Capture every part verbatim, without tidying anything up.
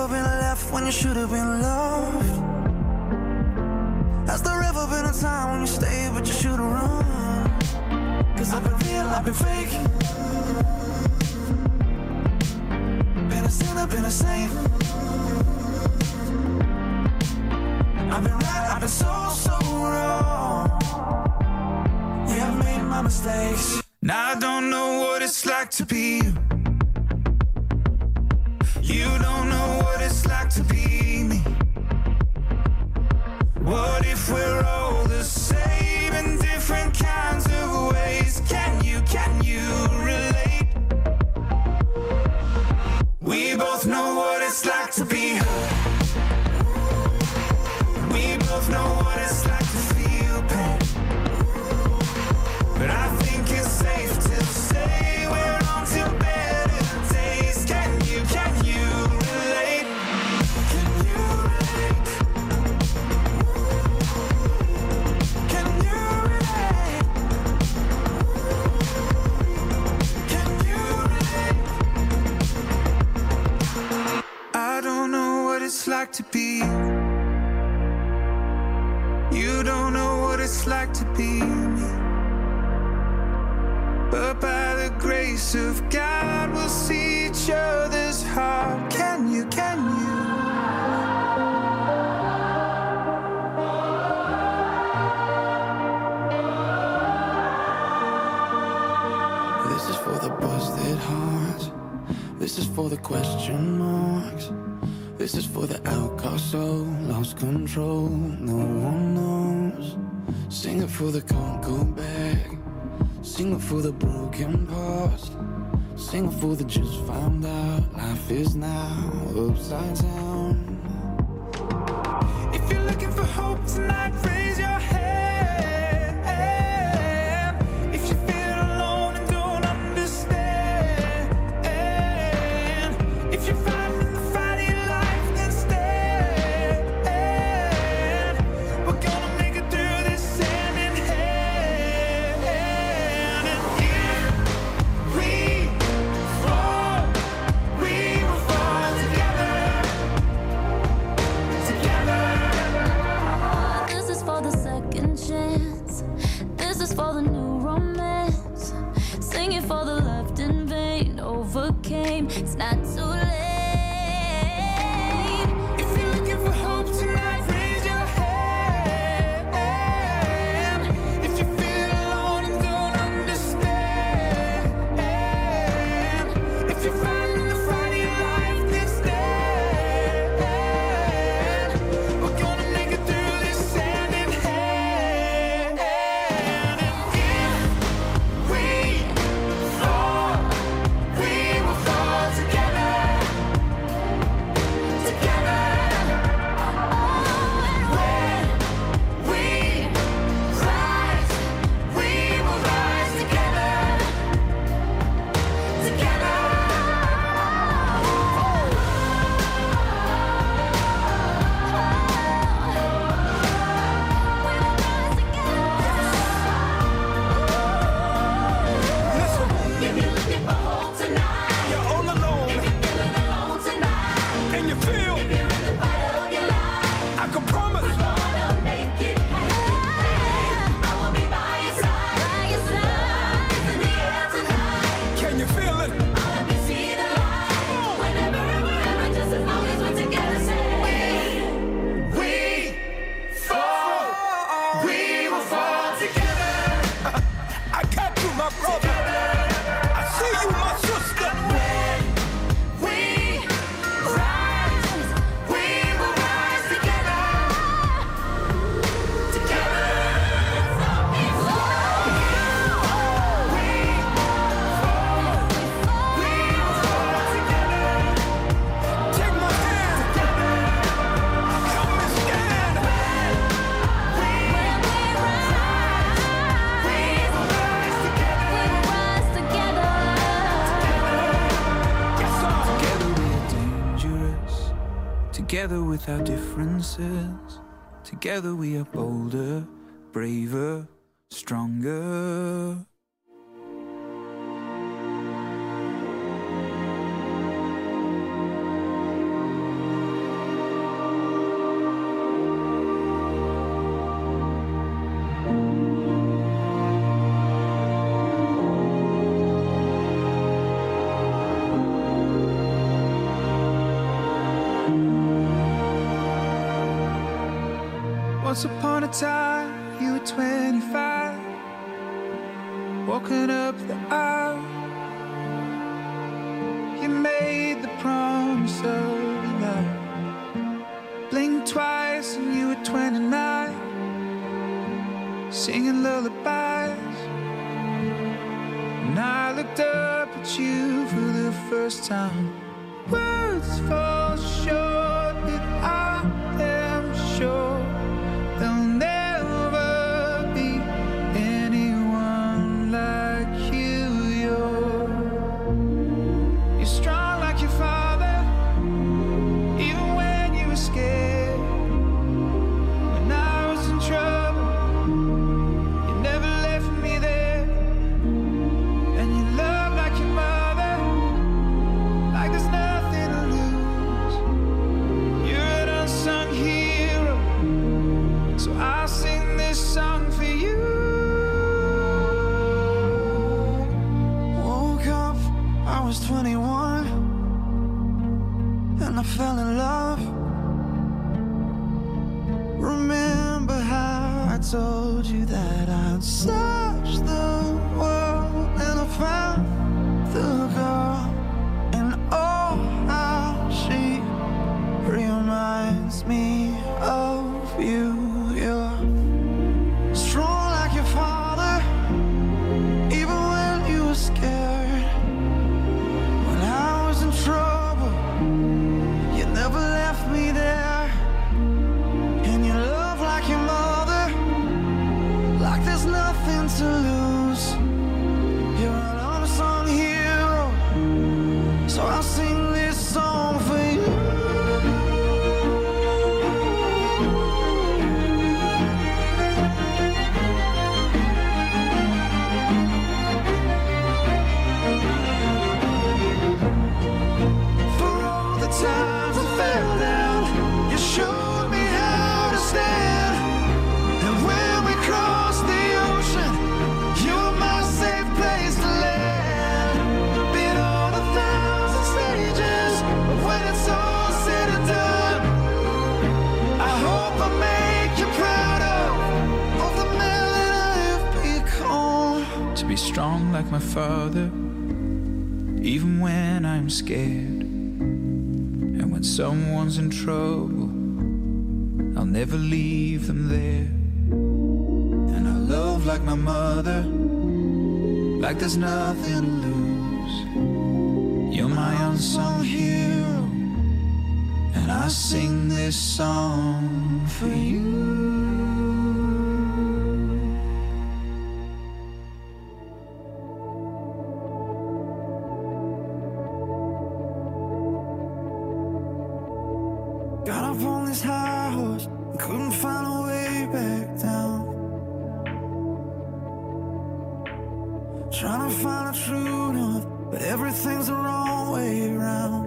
ever been left when you should have been loved? Has there ever been a time when you stayed but you should have run? Cause I've been real, I've been fake. Been a sinner, been a saint. I've been right, I've been so, so wrong. Yeah, I've made my mistakes. Now I don't know what it's like to be you. You don't know what it's like to be me. What if we're all the same in different kinds of ways? Can you, can you relate? We both know what it's like to be hurt. We both know what it's like to feel pain. But I think it's safe to say we're on to better days. Can you, can you relate? Can you relate? Can you relate? Can you relate? I don't know what it's like to be you. You don't know what it's like to be me. But by the grace of God, we'll see each other's heart. Can you, can you? This is for the busted hearts. This is for the question marks. This is for the outcast soul, lost control, no one knows. Sing it for the can't go back. Sing it for the broken past. Sing it for the just found out. Life is now upside down. If you're looking for hope tonight, raise your hand. If you feel alone and don't understand, if you're fighting the fight of your life, then stand. We're gonna make it through this hand in hand. And if we fall, we will fall together. Together. This is for the second chance. This is for the new romance. Sing it for the left in vain. Overcame. It's not too late. If you're looking for hope tonight, raise your hand. If you feel alone and don't understand, if you're fighting the fight of your life, then stand. We're gonna make it through this hand in hand. And if we fall, we will fall together. Together. When we rise, we will rise together. Together. Listen, if you're looking for hope tonight, you're all alone. If you're feeling alone tonight, and you feel if you're in the fight of your life, I can promise we're gonna make it happen. I will be by your side. By your side. It's in the air tonight. Can you feel it? I'll be seeing the light. Whenever and wherever, just as long as we're together. Say we fall, we will fall together. I got you, my brother. I see you, my sister. When we rise, we will rise together. Together. We fall, we fall, we will fall together. Take my hand. Together. Help me stand. When we rise, we will rise together. Rise together. Yes, sir. Together we are dangerous. Together with our differences. Together we are bolder, braver, stronger. Once upon a time, you were twenty-five, walking up the aisle. You made the promise of your life. Blinked twice and you were twenty-nine, singing lullabies. And I looked up at you for the first time. Words fall short, and I am sure there'll never be anyone like you. You're, you're strong like your father, even when you were scared. When I was in trouble, you never left me there. And you love like your mother, like there's nothing to lose. You're an unsung hero, so I'll sing this song for you. Woke up, I was twenty-one, and I fell in love. Remember how I told you that I'd search the world, and I found the girl, and oh, how she reminds me of you. You're strong like your father, even when you were scared. When I was in trouble, you never left me there. And you love like your mother, like there's nothing to lose. You're an unsung hero, so I'll sing this song for you. For all the times I fell down, you showed me how to stand. And when we crossed the ocean, you were my safe place to land. Been on a thousand stages, but when it's all said and done, I hope I make you proud of, of the man that I've become. To be strong like my father, even when I'm scared. And when someone's in trouble, I'll never leave them there. And I love like my mother, like there's nothing to lose. You're my unsung hero, and I sing this song for you. Got up on this high horse and couldn't find a way back down. Trying to find a true north, but everything's the wrong way around.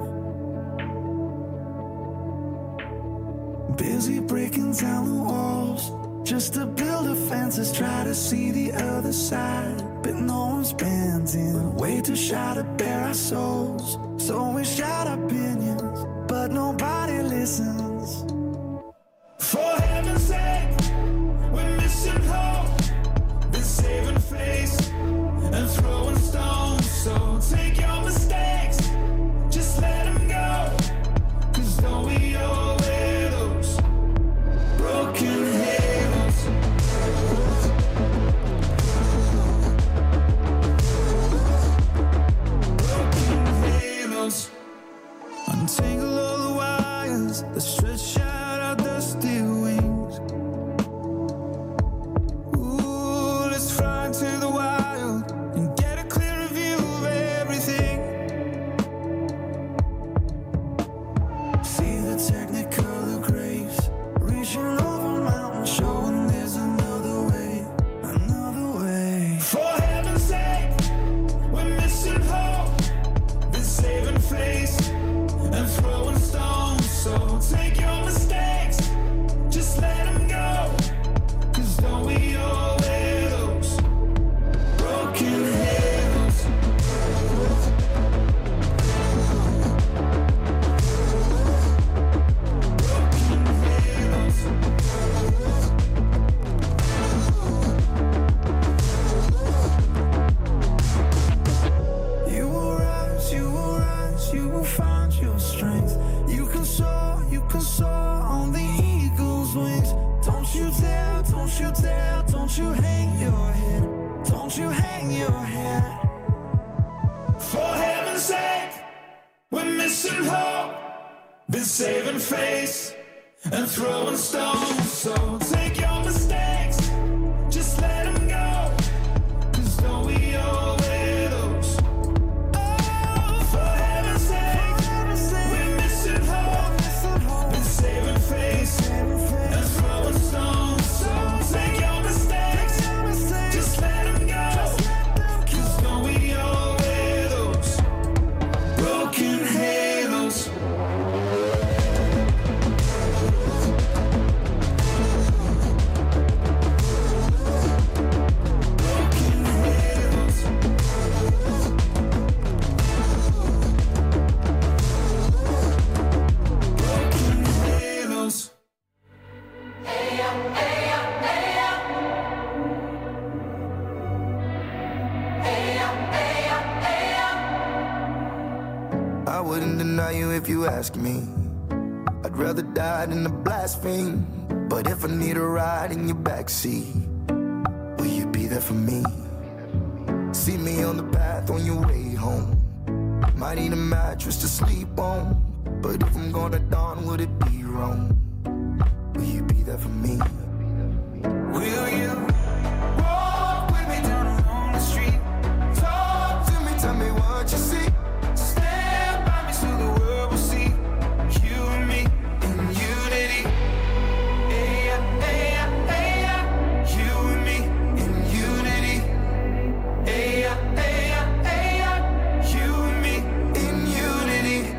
Busy breaking down the walls just to build a fences, try to see the other side, but no one's bending. Way too shy to bare our souls, so we shout opinions, but nobody listens. For heaven's sake, we're missing hope. Been saving face and throwing stones. So take your mistakes, just let them go. Cause don't we all wear those broken halos? Broken halos. Untangle all the wires that stretch out our dusty wings. Ooh, let's fly into the wild and get a clearer view of everything. See the technicolor grace reaching over mountains, showing there's another way, another way. For heaven's sake, we're missing hope. Been saving face and throwing stones. So take your mistakes, just let them go. Cause don't we all wear those broken halos? Don't you dare, don't you hang your head, don't you hang your head. For heaven's sake, we're missing hope, been saving face and throwing stones. So take your mistakes, just let them go, 'cause don't we all wear those? Oh, for heaven's sake, we're missing hope, been saving face and throwing stones. So take your mistakes, just let them go, 'cause don't we all wear those broken halos? I wouldn't deny you if you ask me. I'd rather die than to blaspheme. But if I need a ride in your backseat, will you be there for me? See me on the path on your way home. Might need a mattress to sleep on. But if I'm gonna dawn, would it be wrong? Will you be there for me? Will you walk with me down a lonely street? Talk to me, tell me what you see. Stand by me so the world will see you and me in unity. Hey, yeah, hey, yeah, hey, yeah. You and me in unity. Hey, yeah, hey, yeah, hey, yeah. You and me in unity.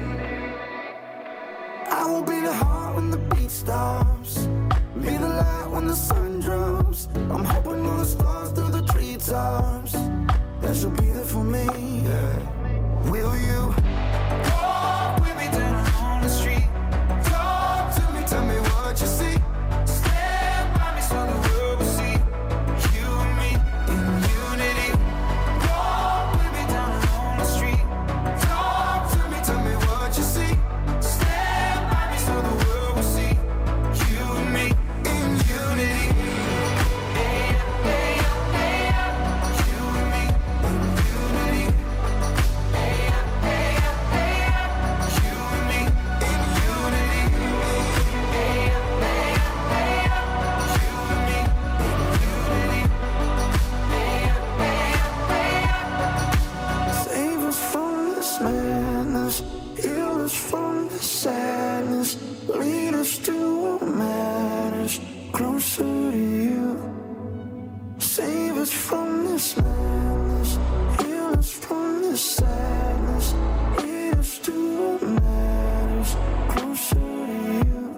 I will be the heart when the beat stops, be the light when the sun drops. I'm hoping on the stars through the treetops, that you'll be there for me. Yeah. Will you walk with me down on the street? Talk to me, tell me what you see. Stand by me so the world will see you and me in unity. Walk with me down on the street. Talk to me, tell me what you see. Stand by me so the world will see you and me in unity. Hey, hey, hey, you and me in unity. Hey, hey, hey, you and me in unity. Hey, hey, hey, you and me in unity. Hey, hey, save us from this madness, heal us from this sadness, lead us to what matters, closer to you. Save us from this madness, heal us from this sadness, lead us to what matters, closer to you.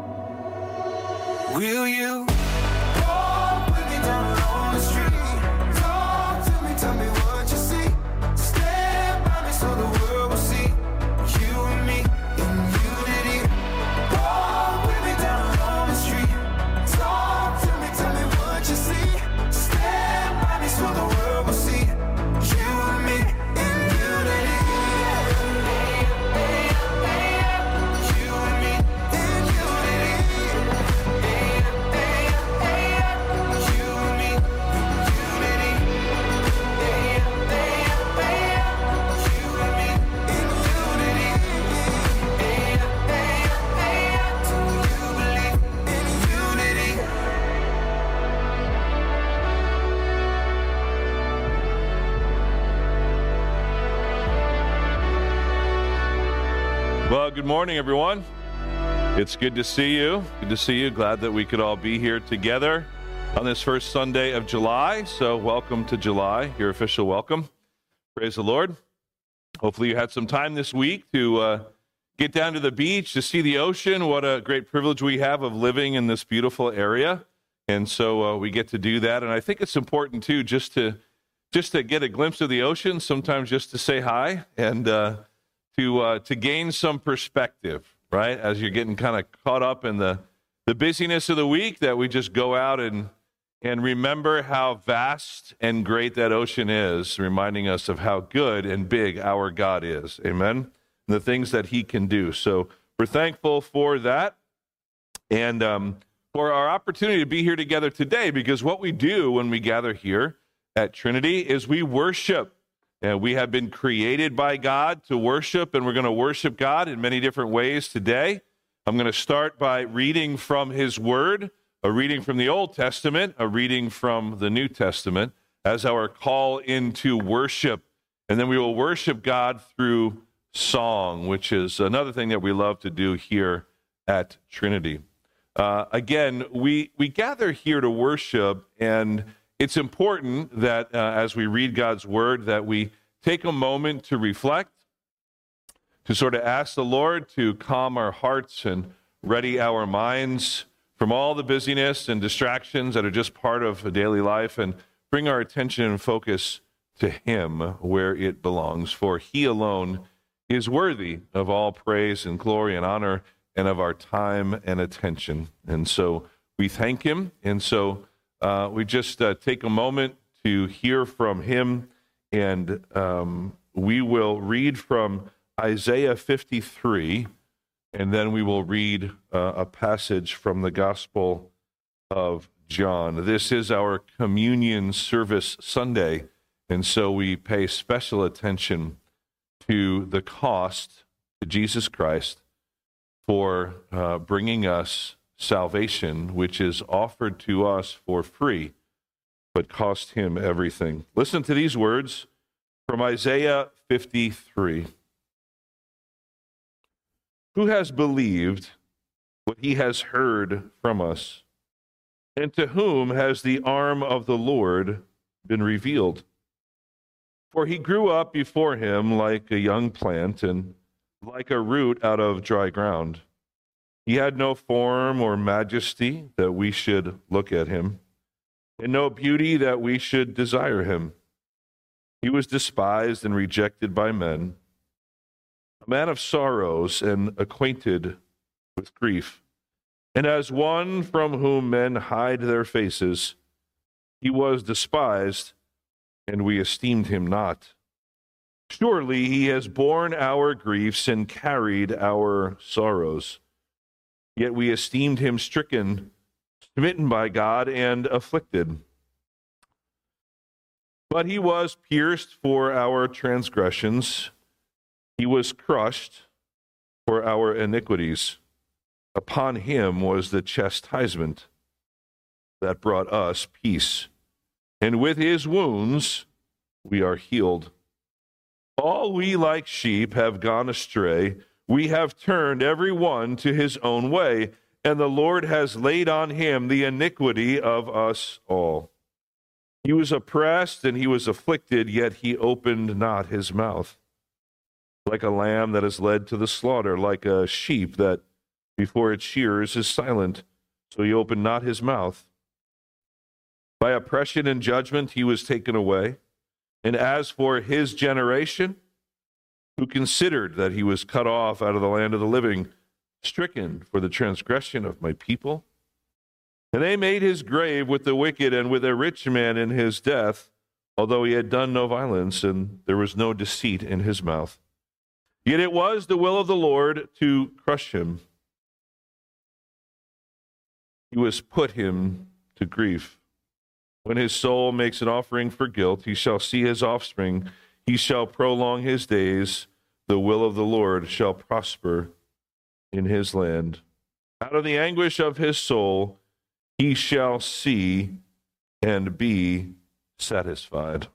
Will you walk with me down along the street? Talk to me, tell me what you see. Stand by me so the world will see you and me in unity. Walk with me down along the street. Talk to me, tell me what you see. Stand by me so the world will see you and me in unity. Hey, hey, hey, you and me in unity. Hey, hey, hey, you and me in unity. Hey, hey, hey, you and me in unity. Hey, hey, hey, do you believe in unity? Well, good morning, everyone. It's good to see you. Good to see you. Glad that we could all be here together on this first Sunday of July. So welcome to July, your official welcome. Praise the Lord. Hopefully you had some time this week to uh, get down to the beach, to see the ocean. What a great privilege we have of living in this beautiful area. And so uh, we get to do that. And I think it's important, too, just to just to get a glimpse of the ocean, sometimes just to say hi and uh, to uh, to gain some perspective, right? As you're getting kind of caught up in the, the busyness of the week, that we just go out and and remember how vast and great that ocean is, reminding us of how good and big our God is. Amen? And the things that he can do. So we're thankful for that. And um, for our opportunity to be here together today, because what we do when we gather here at Trinity is we worship. And we have been created by God to worship, and we're going to worship God in many different ways today. I'm going to start by reading from his word, a reading from the Old Testament, a reading from the New Testament, as our call into worship. And then we will worship God through song, which is another thing that we love to do here at Trinity. Uh, again, we, we gather here to worship, and it's important that uh, as we read God's word, that we take a moment to reflect, to sort of ask the Lord to calm our hearts and ready our minds from all the busyness and distractions that are just part of a daily life, and bring our attention and focus to him where it belongs. For he alone is worthy of all praise and glory and honor and of our time and attention. And so we thank him. And so Uh, we just uh, take a moment to hear from him, and um, we will read from Isaiah fifty-three, and then we will read uh, a passage from the Gospel of John. This is our communion service Sunday, and so we pay special attention to the cost to Jesus Christ for uh, bringing us salvation, which is offered to us for free, but cost him everything. Listen to these words from Isaiah fifty-three. Who has believed what he has heard from us? And to whom has the arm of the Lord been revealed? For he grew up before him like a young plant, and like a root out of dry ground. He had no form or majesty that we should look at him, and no beauty that we should desire him. He was despised and rejected by men, a man of sorrows and acquainted with grief. And as one from whom men hide their faces, he was despised, and we esteemed him not. Surely he has borne our griefs and carried our sorrows. Yet we esteemed him stricken, smitten by God, and afflicted. But he was pierced for our transgressions. He was crushed for our iniquities. Upon him was the chastisement that brought us peace. And with his wounds we are healed. All we like sheep have gone astray. We have turned every one to his own way, and the Lord has laid on him the iniquity of us all. He was oppressed and he was afflicted, yet he opened not his mouth. Like a lamb that is led to the slaughter, like a sheep that before its shearers is silent, so he opened not his mouth. By oppression and judgment he was taken away. And as for his generation, who considered that he was cut off out of the land of the living, stricken for the transgression of my people? And they made his grave with the wicked and with a rich man in his death, although he had done no violence, and there was no deceit in his mouth. Yet it was the will of the Lord to crush him. He was put him to grief. When his soul makes an offering for guilt, he shall see his offspring. He shall prolong his days. The will of the Lord shall prosper in his land. Out of the anguish of his soul, he shall see and be satisfied.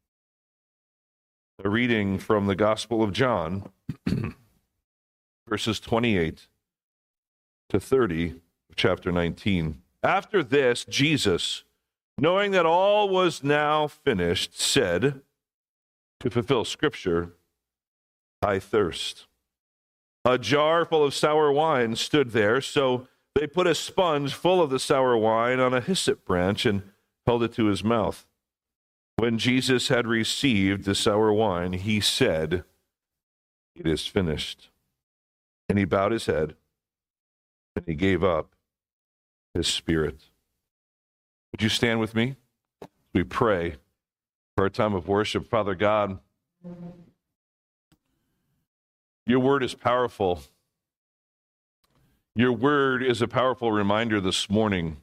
A reading from the Gospel of John, verses twenty-eight to thirty of chapter nineteen. After this, Jesus, knowing that all was now finished, said, to fulfill Scripture, I thirst. A jar full of sour wine stood there, so they put a sponge full of the sour wine on a hyssop branch and held it to his mouth. When Jesus had received the sour wine, he said, it is finished. And he bowed his head, and he gave up his spirit. Would you stand with me? We pray for our time of worship. Father God, your word is powerful. Your word is a powerful reminder this morning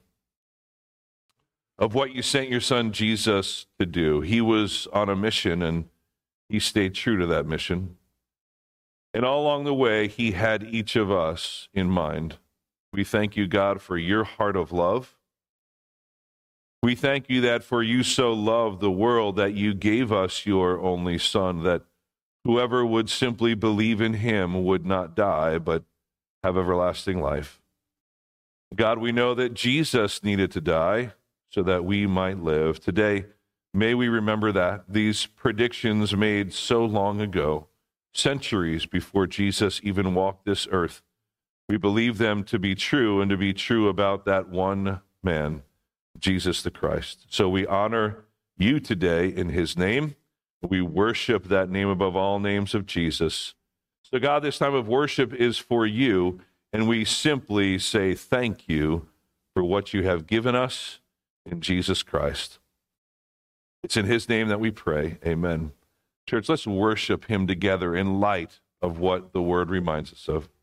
of what you sent your son Jesus to do. He was on a mission, and he stayed true to that mission. And all along the way, he had each of us in mind. We thank you, God, for your heart of love. We thank you that for you so loved the world that you gave us your only Son, that whoever would simply believe in him would not die, but have everlasting life. God, we know that Jesus needed to die so that we might live. Today, may we remember that these predictions made so long ago, centuries before Jesus even walked this earth, we believe them to be true and to be true about that one man, Jesus the Christ. So we honor you today in his name. We worship that name above all names of Jesus. So God, this time of worship is for you, and we simply say thank you for what you have given us in Jesus Christ. It's in his name that we pray. Amen. Church, let's worship him together in light of what the word reminds us of.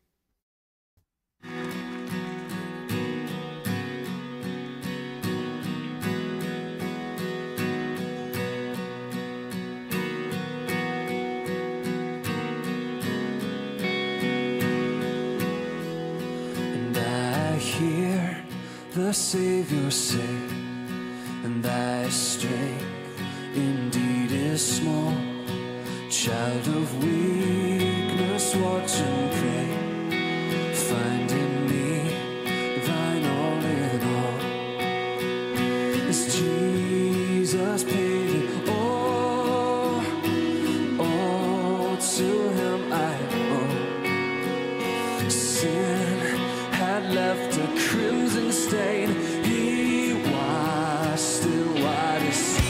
And I hear the Savior say, and thy strength indeed is small. Child of weakness, watch and pray. Find in me thine all in all. As Jesus paid it all, all to him I owe. Sin had left a crimson stain. He washed it white as snow.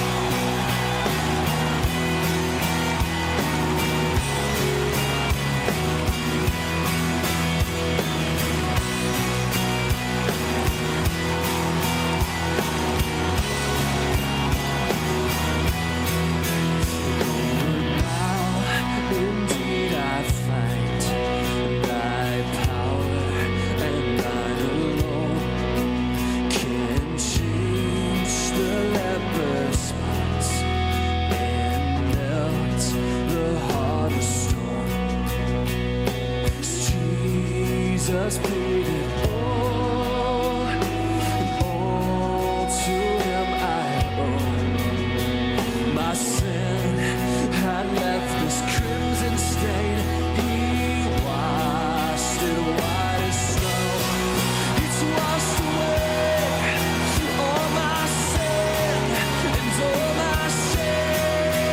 Jesus paid it all, and all to him I owe. My sin had left this crimson stain. He washed it white as snow. It's washed away all my sin and all my shame.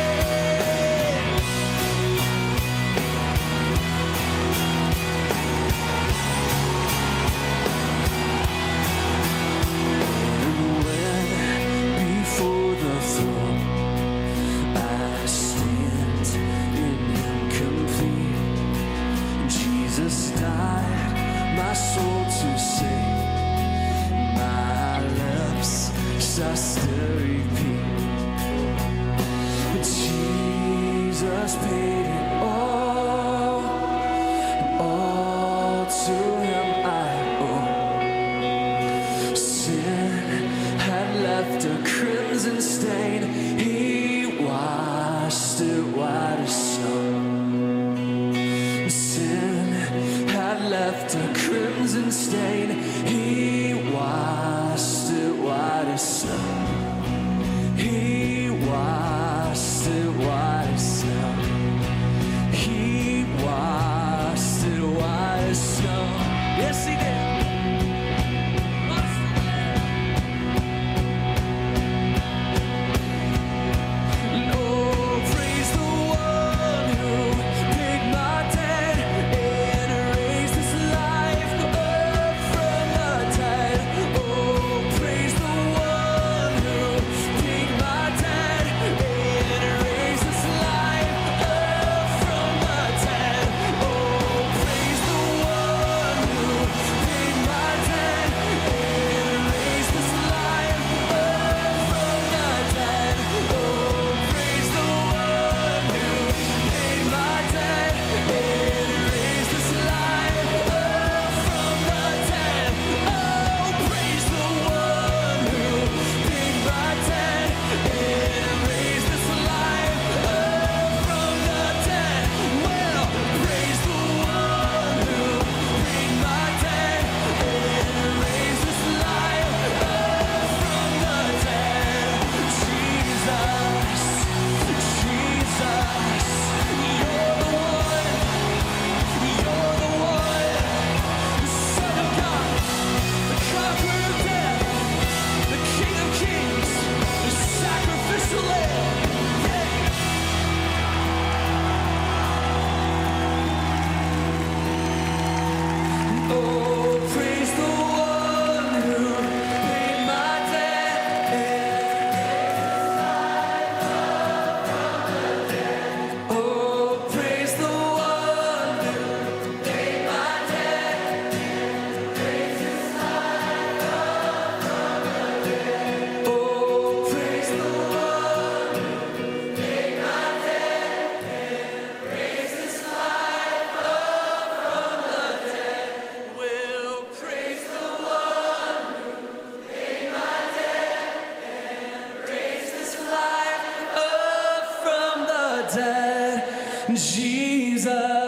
My soul to sing, my lips shall still repeat. But Jesus paid it all, and all to him I owe. Sin had left a crimson stain. He washed it white as snow. Sin had left a crimson stain. He washed it white as snow. He washed it white as snow. He washed it white as snow. Yes, he did. Oh Jesus.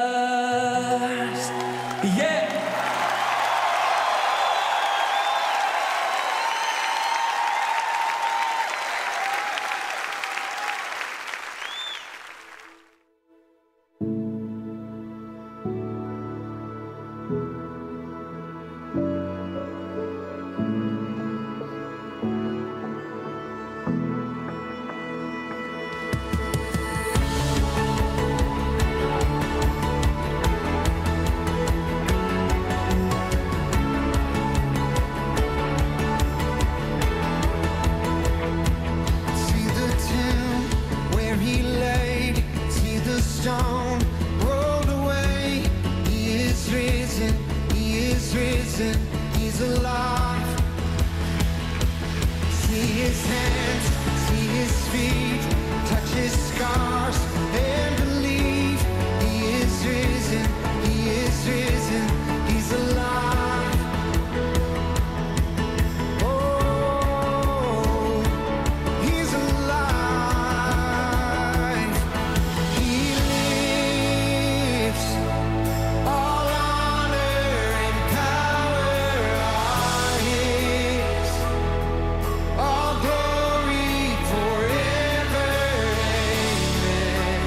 Yeah. See the tomb where he laid, see the stone rolled away. He is risen, he is risen, he's alive. See his hands, see his feet, touch his scars and believe. He is risen, he is risen, he's alive. Oh, he's alive. He lives. All honor and power are his. All glory forever. Amen.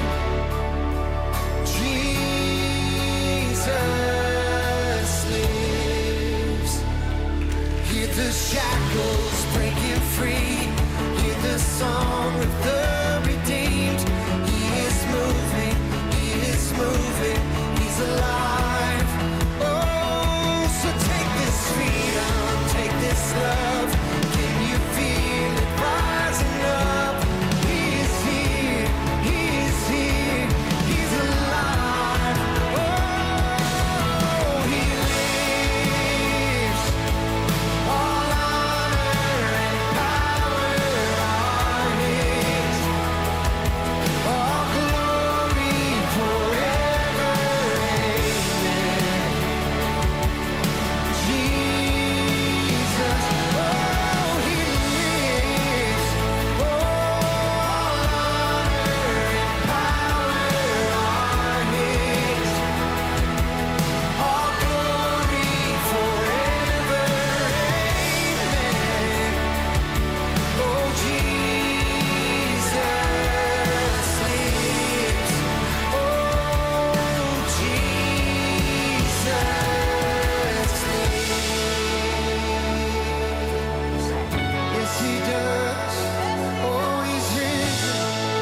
Jesus lives. Hear the shackles breaking free. Hear the song of the redeemed. He is moving, he is moving, he's alive. Oh, so take this freedom, take this love. Can you feel it rising up? He is here, he is here, he's alive. Oh, he lives. All honor and power are his. All glory forever. Amen. Jesus, oh, he lives. All honor and power are his. All glory forever. Amen. Oh, Jesus lives. Oh, Jesus lives. Yes, he does. Oh, he's risen.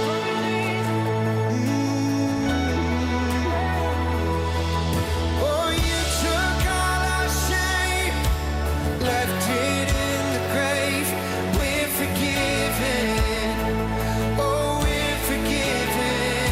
Mm. Oh, you took all our shame, left it in the grave. We're forgiven. Oh, we're forgiven.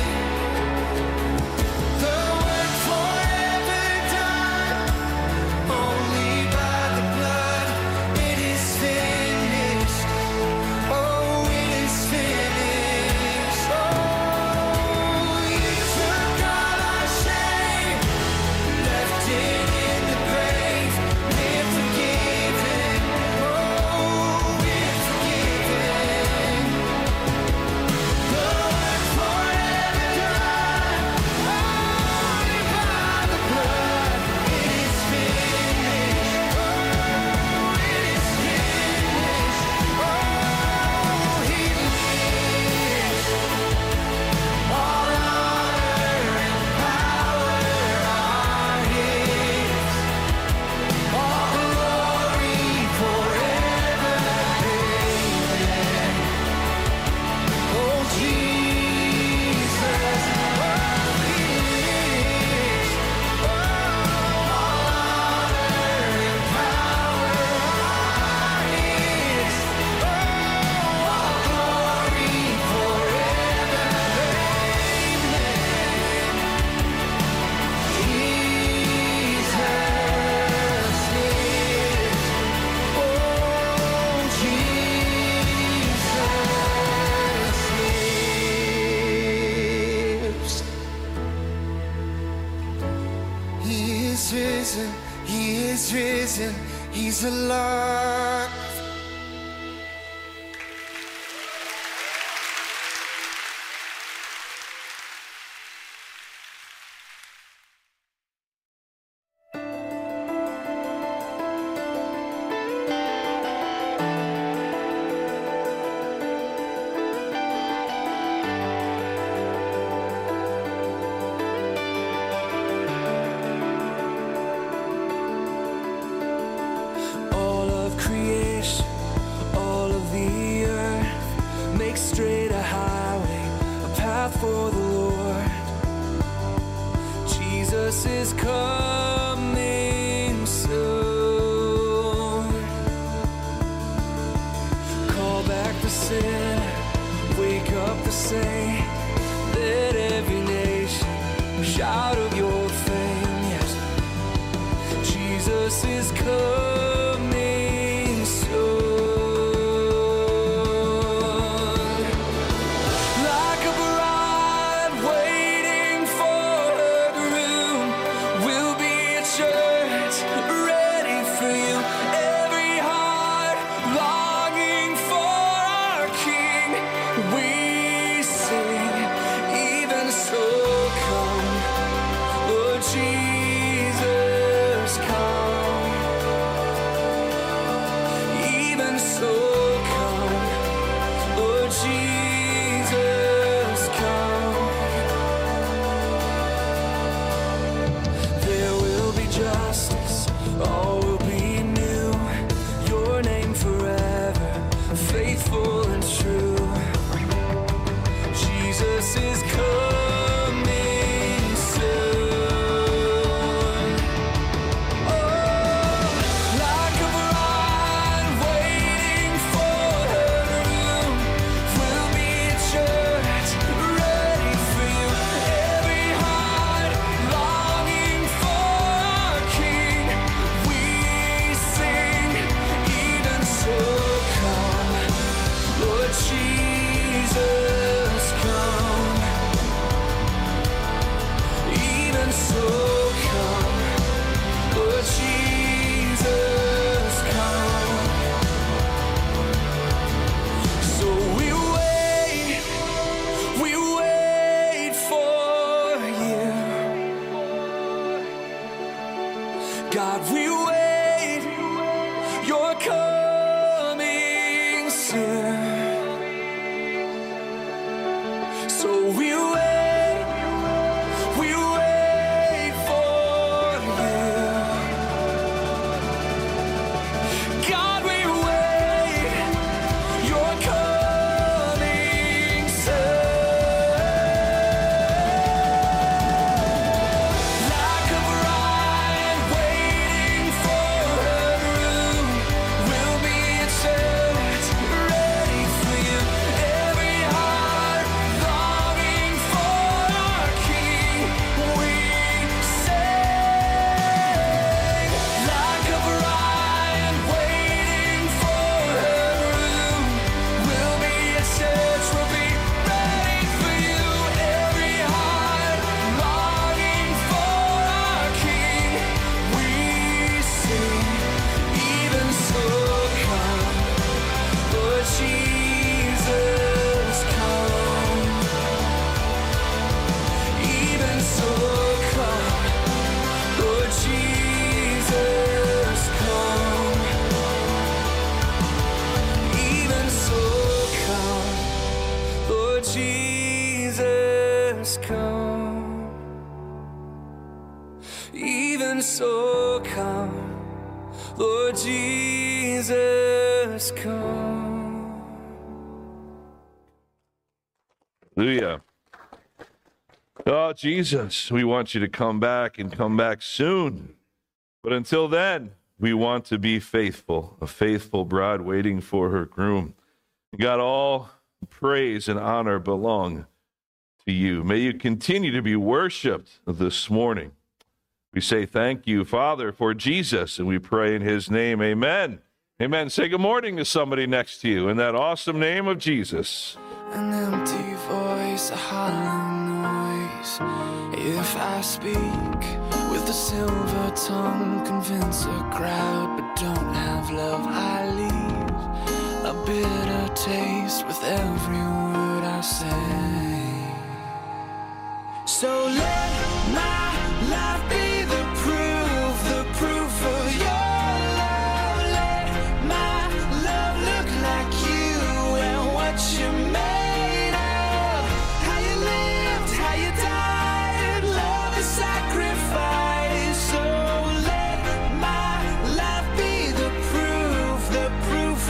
The work forever done, only by the blood. It is finished. Oh, it is finished. Oh, you took all our shame, left it in the grave. We're forgiven. Oh, we're forgiven. The work forever done, only by the blood. It is finished. Oh, it is finished. Oh, he lives. All honor and power are his. All glory forever. Amen. Oh, Jesus, oh, he lives. Oh, all honor and power are his. Oh, all glory forever. Amen. Jesus lives. Oh, Jesus lives. He is risen, he is risen, he's alive. nation, all of the earth. Make straight a highway, a path for the Lord. Jesus is coming soon. Call back the sinner, wake up the saint. Let every nation shout of your fame. Yes, Jesus is coming soon. Like a bride waiting for her groom, we'll be a church ready for you. Every heart longing for our King. We sing, even so come, Lord Jesus, come. Even so come, Lord Jesus, come. There will be justice, all will be new. Your name forever, faithful and true. Jesus is coming soon. Oh, like a bride waiting for her groom, we'll be a church ready for you. Every heart longing for our King. We sing, even so come, Lord Jesus, come. Even so come, Lord Jesus, come. So we wait, we wait for you. God, we wait, you're coming soon. So we wait, we wait for you. God, we wait, you're coming soon. Like a bride waiting for her groom, we'll be a church ready for you. Every heart longing for our King. We sing, like a bride waiting for her groom, we'll be a church, we'll be ready for you. Every heart longing for our King. We sing, even so come, Lord Jesus, come. Even so come, Lord Jesus, come. Even so come, Lord Jesus, come. Even so come, Lord Jesus, come. Hallelujah. Oh, Jesus, we want you to come back and come back soon. But until then, we want to be faithful, a faithful bride waiting for her groom. God, all praise and honor belong to you. May you continue to be worshiped this morning. We say thank you, Father, for Jesus, and we pray in his name. Amen. Amen. Say good morning to somebody next to you in that awesome name of Jesus. An empty voice, a hollow noise. If I speak with a silver tongue, convince a crowd, but don't have love, I leave a bitter taste with every word I say. So let my life be the proof, the proof of your love. Let my love look like you and what you made of. How you lived, how you died, love is sacrifice. So let my life be the proof, the proof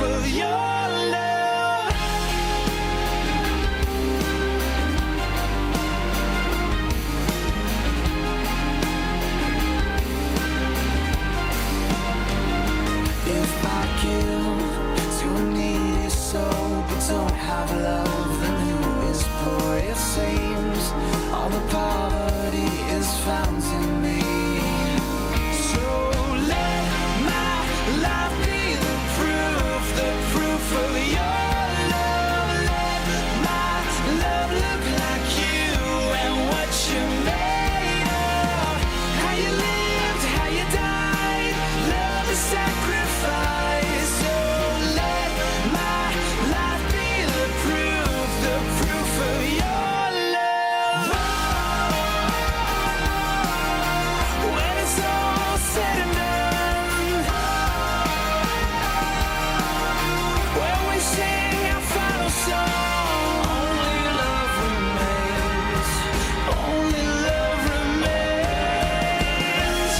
all the poverty is found in me. So let my life be the proof, the proof of your love. Let my love look like you and what you made of. How you lived, how you died, love is sacrifice. So let my life be the proof, the proof of your love. When it's all said and done, when we sing our final song, only love remains, only love remains.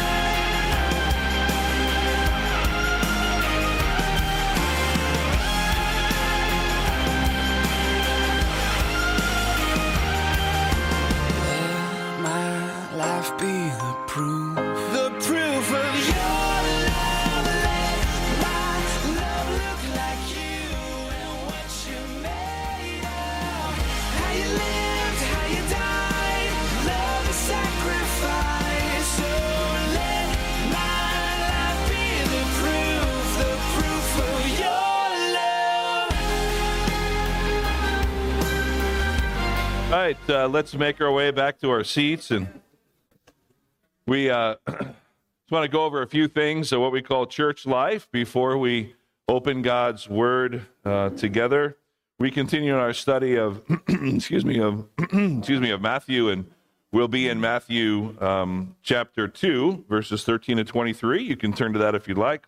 Let my life be the proof, the proof of your love. Let my love look like you and what you made of. How you lived, how you died, love is sacrifice. So let my life be the proof, the proof of your love. All right, uh, let's make our way back to our seats, and we uh, just want to go over a few things of what we call church life before we open God's Word uh, together. We continue in our study of, excuse me, of excuse me, of Matthew, and we'll be in Matthew um, chapter two, verses thirteen to twenty-three. You can turn to that if you'd like.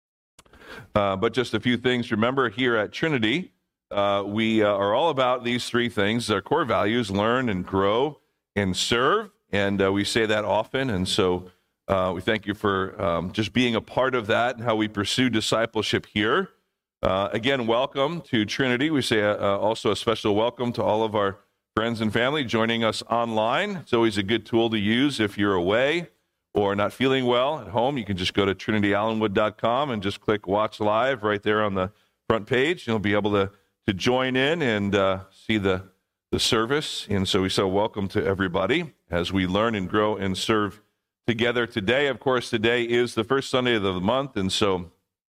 Uh, but just a few things. Remember, here at Trinity, uh, we uh, are all about these three things. Our core values: learn and grow and serve. And uh, we say that often. And so uh, we thank you for um, just being a part of that and how we pursue discipleship here. Uh, again, welcome to Trinity. We say uh, also a special welcome to all of our friends and family joining us online. It's always a good tool to use if you're away or not feeling well at home. You can just go to trinity allenwood dot com and just click Watch Live right there on the front page. You'll be able to, to join in and uh, see the, the service. And so we say welcome to everybody as we learn and grow and serve together today. Of course, today is the first Sunday of the month, and so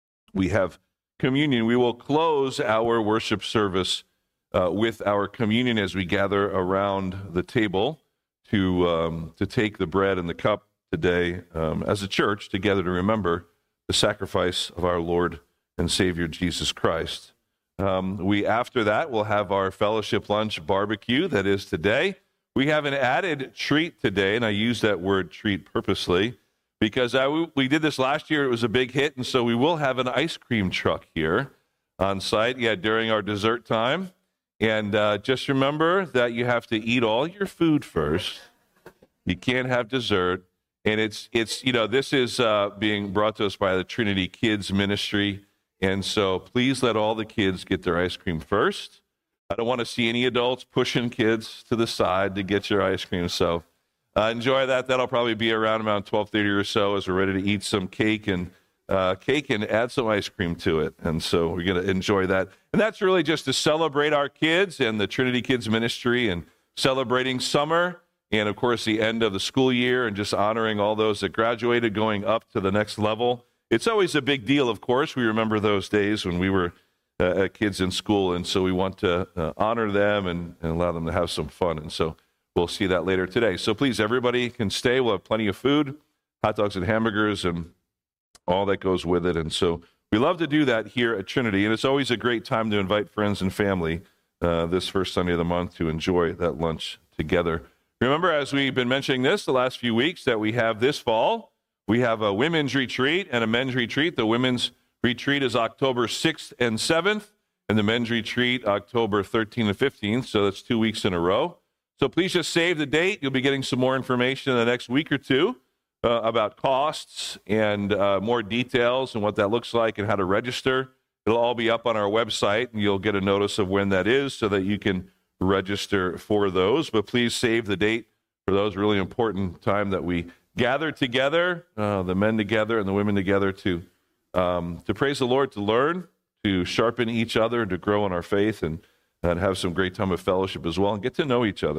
we have communion. We will close our worship service uh, with our communion as we gather around the table to um, to take the bread and the cup today um, as a church together to remember the sacrifice of our Lord and Savior Jesus Christ. Um, we, after that, will have our fellowship lunch barbecue that is today. We have an added treat today, and I use that word treat purposely because I, we did this last year. It was a big hit, and so we will have an ice cream truck here on site, yeah, during our dessert time. And uh, just remember that you have to eat all your food first. You can't have dessert. And it's, it's you know, this is uh, being brought to us by the Trinity Kids Ministry. And so please let all the kids get their ice cream first. I don't want to see any adults pushing kids to the side to get your ice cream. So uh, enjoy that. That'll probably be around about twelve thirty or so as we're ready to eat some cake and uh, cake and add some ice cream to it. And so we're going to enjoy that. And that's really just to celebrate our kids and the Trinity Kids Ministry and celebrating summer and, of course, the end of the school year and just honoring all those that graduated going up to the next level. It's always a big deal, of course. We remember those days when we were uh, kids in school, and so we want to uh, honor them and, and allow them to have some fun. And so we'll see that later today. So please, everybody can stay. We'll have plenty of food, hot dogs and hamburgers, and all that goes with it. And so we love to do that here at Trinity, and it's always a great time to invite friends and family uh, this first Sunday of the month to enjoy that lunch together. Remember, as we've been mentioning this the last few weeks, that we have this fall, we have a women's retreat and a men's retreat. The women's retreat is October sixth and seventh, and the men's retreat October thirteenth and fifteenth, so that's two weeks in a row. So please just save the date. You'll be getting some more information in the next week or two uh, about costs and uh, more details and what that looks like and how to register. It'll all be up on our website, and you'll get a notice of when that is so that you can register for those. But please save the date for those. Really important time that we gather together, uh, the men together and the women together to um, to praise the Lord, to learn, to sharpen each other, to grow in our faith, and, and have some great time of fellowship as well, and get to know each other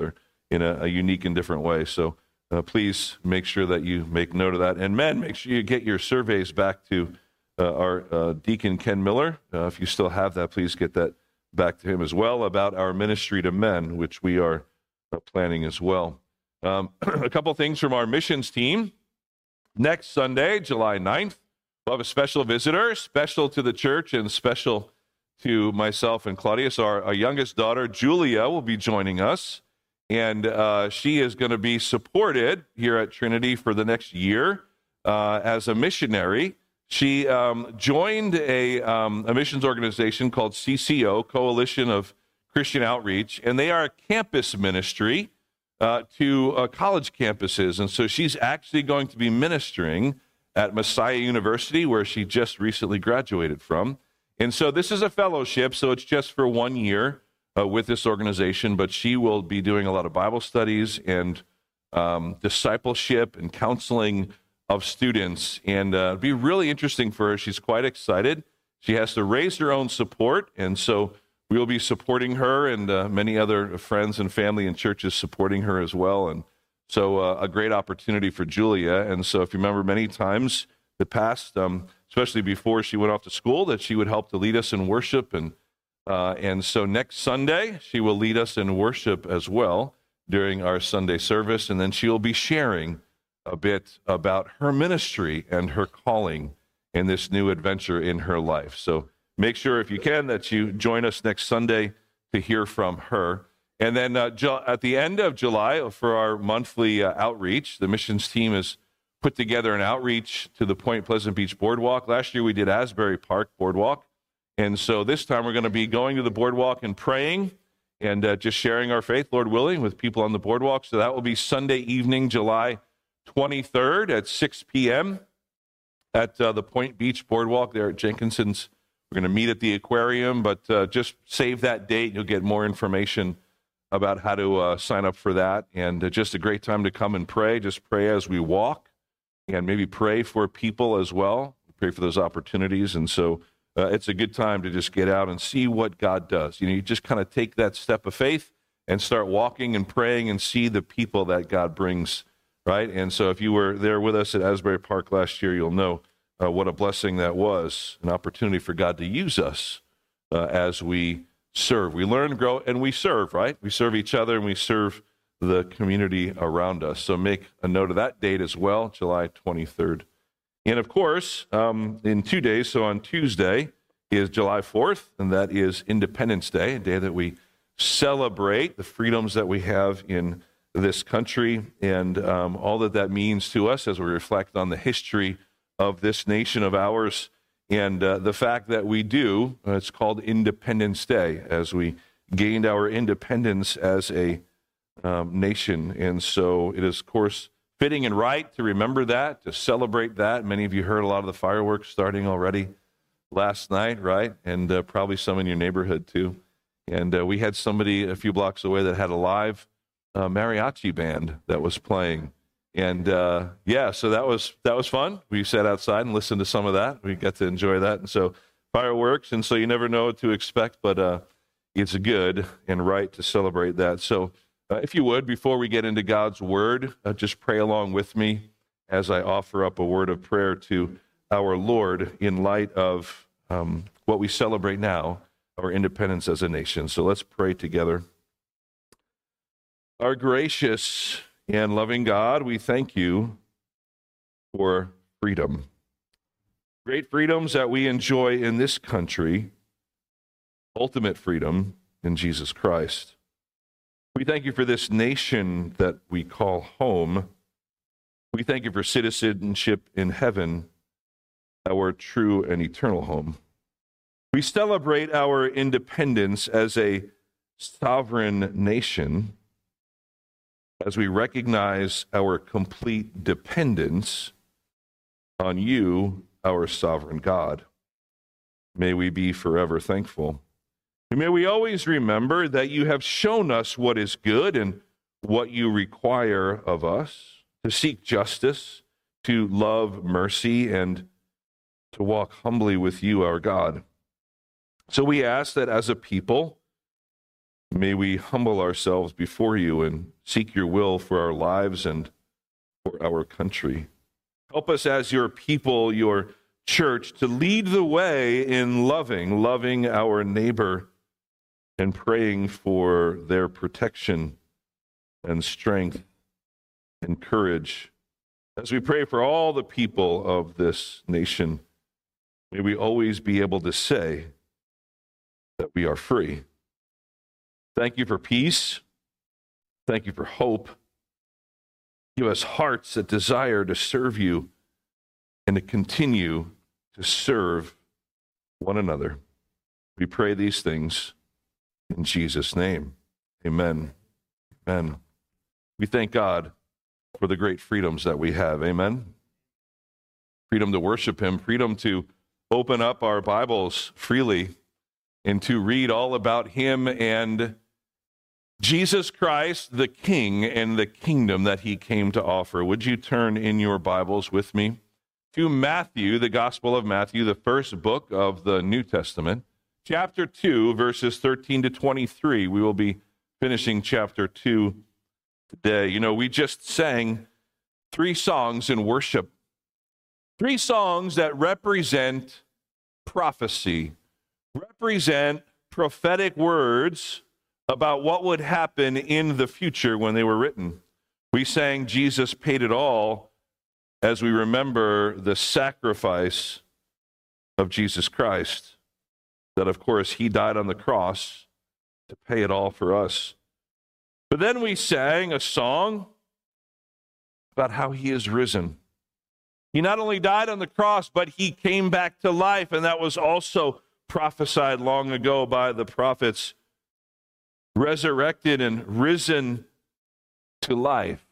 in a, a unique and different way. So uh, please make sure that you make note of that. And men, make sure you get your surveys back to uh, our uh, Deacon Ken Miller. Uh, if you still have that, please get that back to him as well about our ministry to men, which we are uh, planning as well. Um, a couple things from our missions team. Next Sunday, July ninth, we'll have a special visitor, special to the church and special to myself and Claudia. So our, our youngest daughter, Julia, will be joining us, and uh, she is going to be supported here at Trinity for the next year uh, as a missionary. She um, joined a, um, a missions organization called C C O, Coalition of Christian Outreach, and they are a campus ministry uh, to uh, college campuses. And so she's actually going to be ministering at Messiah University, where she just recently graduated from. And so this is a fellowship, so it's just for one year uh, with this organization, but she will be doing a lot of Bible studies and um, discipleship and counseling of students, and uh, it'll be really interesting for her. She's quite excited. She has to raise her own support, and so we will be supporting her, and uh, many other friends and family and churches supporting her as well. And so uh, a great opportunity for Julia. And so if you remember many times the past, um, especially before she went off to school, that she would help to lead us in worship. And uh, and so next Sunday, she will lead us in worship as well during our Sunday service. And then she will be sharing a bit about her ministry and her calling in this new adventure in her life. So make sure, if you can, that you join us next Sunday to hear from her. And then uh, at the end of July, for our monthly uh, outreach, the missions team has put together an outreach to the Point Pleasant Beach Boardwalk. Last year we did Asbury Park Boardwalk. And so this time we're going to be going to the boardwalk and praying and uh, just sharing our faith, Lord willing, with people on the boardwalk. So that will be Sunday evening, July twenty-third at six p.m. at uh, the Point Beach Boardwalk there at Jenkinson's. We're going to meet at the aquarium, but uh, just save that date. You'll get more information about how to uh, sign up for that. And uh, just a great time to come and pray. Just pray as we walk, and maybe pray for people as well. Pray for those opportunities. And so uh, it's a good time to just get out and see what God does. You know, you just kind of take that step of faith and start walking and praying and see the people that God brings, right? And so if you were there with us at Asbury Park last year, you'll know uh, what a blessing that was, an opportunity for God to use us uh, as we serve. We learn, grow, and we serve, right? We serve each other and we serve the community around us. So make a note of that date as well, July twenty-third. And of course, um, in two days, so on Tuesday is July fourth, and that is Independence Day, a day that we celebrate the freedoms that we have in this country and um, all that that means to us as we reflect on the history of this nation of ours. And uh, the fact that we do, uh, it's called Independence Day, as we gained our independence as a um, nation. And so it is, of course, fitting and right to remember that, to celebrate that. Many of you heard a lot of the fireworks starting already last night, right? And uh, probably some in your neighborhood too. And uh, we had somebody a few blocks away that had a live uh, mariachi band that was playing. And uh, yeah, so that was that was fun. We sat outside and listened to some of that. We got to enjoy that. And so fireworks, and so you never know what to expect, but uh, it's good and right to celebrate that. So uh, if you would, before we get into God's word, uh, just pray along with me as I offer up a word of prayer to our Lord in light of um, what we celebrate now, our independence as a nation. So let's pray together. Our gracious and loving God, we thank you for freedom. Great freedoms that we enjoy in this country, ultimate freedom in Jesus Christ. We thank you for this nation that we call home. We thank you for citizenship in heaven, our true and eternal home. We celebrate our independence as a sovereign nation, as we recognize our complete dependence on you, our sovereign God. May we be forever thankful. And may we always remember that you have shown us what is good and what you require of us, to seek justice, to love mercy, and to walk humbly with you, our God. So we ask that as a people, May we humble ourselves before you and seek your will for our lives and for our country. Help us as your people, your church, to lead the way in loving, loving our neighbor and praying for their protection and strength and courage. As we pray for all the people of this nation, may we always be able to say that we are free. Thank you for peace. Thank you for hope. Give us hearts that desire to serve you and to continue to serve one another. We pray these things in Jesus' name. Amen. Amen. We thank God for the great freedoms that we have. Amen. Freedom to worship him, freedom to open up our Bibles freely and to read all about him and Jesus Christ, the King, and the kingdom that he came to offer. Would you turn in your Bibles with me to Matthew, the Gospel of Matthew, the first book of the New Testament, chapter two, verses thirteen to twenty-three. We will be finishing chapter two today. You know, we just sang three songs in worship, three songs that represent prophecy, represent prophetic words about what would happen in the future when they were written. We sang Jesus Paid It All as we remember the sacrifice of Jesus Christ, that of course he died on the cross to pay it all for us. But then we sang a song about how he is risen. He not only died on the cross, but he came back to life, and that was also prophesied long ago by the prophets. Resurrected and risen to life.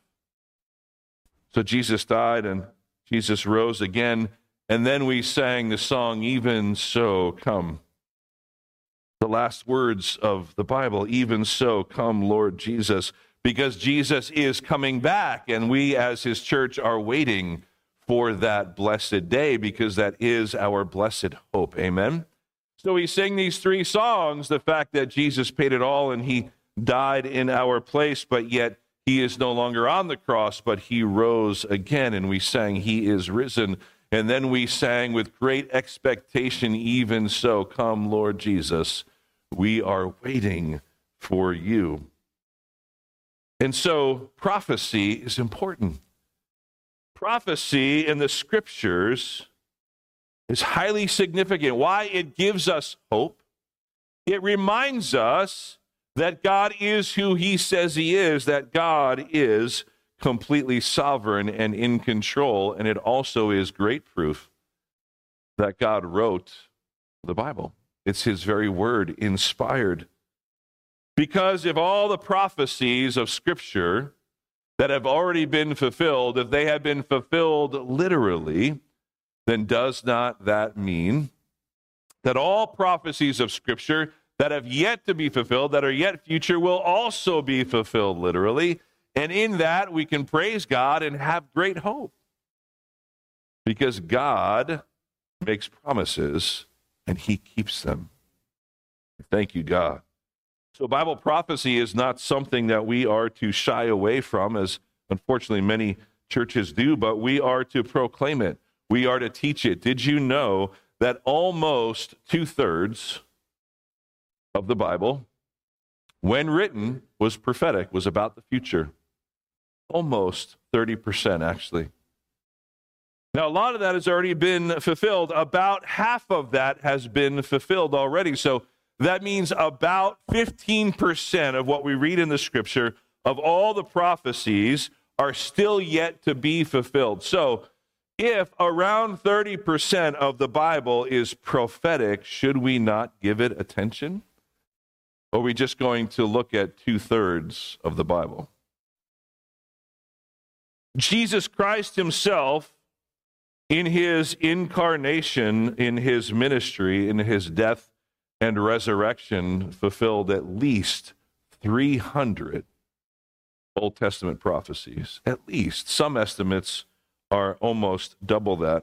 So Jesus died and Jesus rose again, and then we sang the song, Even So Come. The last words of the Bible, even so come, Lord Jesus, because Jesus is coming back, and we as his church are waiting for that blessed day, because that is our blessed hope. Amen. So we sing these three songs, the fact that Jesus paid it all and he died in our place, but yet he is no longer on the cross, but he rose again. And we sang, he is risen. And then we sang with great expectation, even so, come, Lord Jesus. We are waiting for you. And so prophecy is important. Prophecy in the scriptures is highly significant. Why? It gives us hope. It reminds us that God is who he says he is, that God is completely sovereign and in control, and it also is great proof that God wrote the Bible. It's his very word, inspired. Because if all the prophecies of Scripture that have already been fulfilled, if they have been fulfilled literally, then does not that mean that all prophecies of Scripture that have yet to be fulfilled, that are yet future, will also be fulfilled literally? And in that, we can praise God and have great hope. Because God makes promises and he keeps them. Thank you, God. So Bible prophecy is not something that we are to shy away from, as unfortunately many churches do, but we are to proclaim it. We are to teach it. Did you know that almost two-thirds of the Bible, when written, was prophetic, was about the future? Almost thirty percent, actually. Now, a lot of that has already been fulfilled. About half of that has been fulfilled already. So that means about fifteen percent of what we read in the Scripture, of all the prophecies, are still yet to be fulfilled. So if around thirty percent of the Bible is prophetic, should we not give it attention? Or are we just going to look at two-thirds of the Bible? Jesus Christ himself, in his incarnation, in his ministry, in his death and resurrection, fulfilled at least three hundred Old Testament prophecies. At least. Some estimates are almost double that.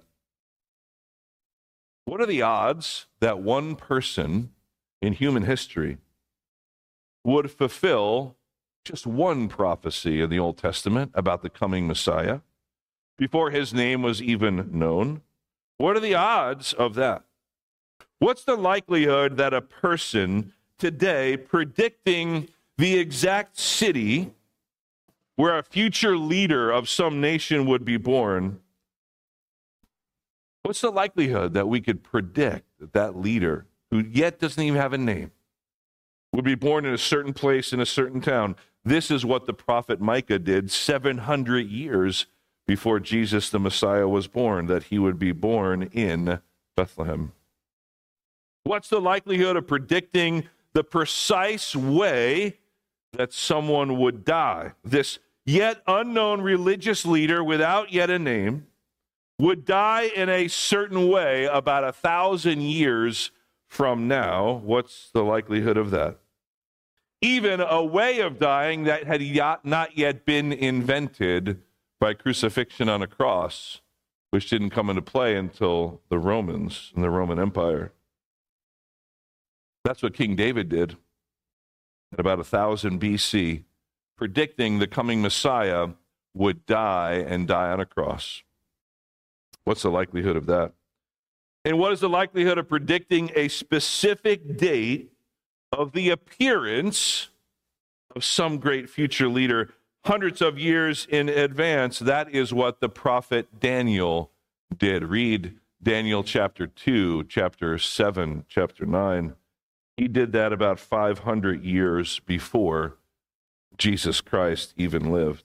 What are the odds that one person in human history would fulfill just one prophecy in the Old Testament about the coming Messiah before his name was even known? What are the odds of that? What's the likelihood that a person today predicting the exact city where a future leader of some nation would be born, what's the likelihood that we could predict that that leader, who yet doesn't even have a name, would be born in a certain place in a certain town? This is what the prophet Micah did seven hundred years before Jesus the Messiah was born, that he would be born in Bethlehem. What's the likelihood of predicting the precise way that someone would die? This yet unknown religious leader without yet a name would die in a certain way about a thousand years from now. What's the likelihood of that? Even a way of dying that had not yet been invented by crucifixion on a cross, which didn't come into play until the Romans and the Roman Empire. That's what King David did at about one thousand B C, predicting the coming Messiah would die and die on a cross. What's the likelihood of that? And what is the likelihood of predicting a specific date of the appearance of some great future leader hundreds of years in advance? That is what the prophet Daniel did. Read Daniel chapter two, chapter seven, chapter nine. He did that about five hundred years before Jesus Christ even lived.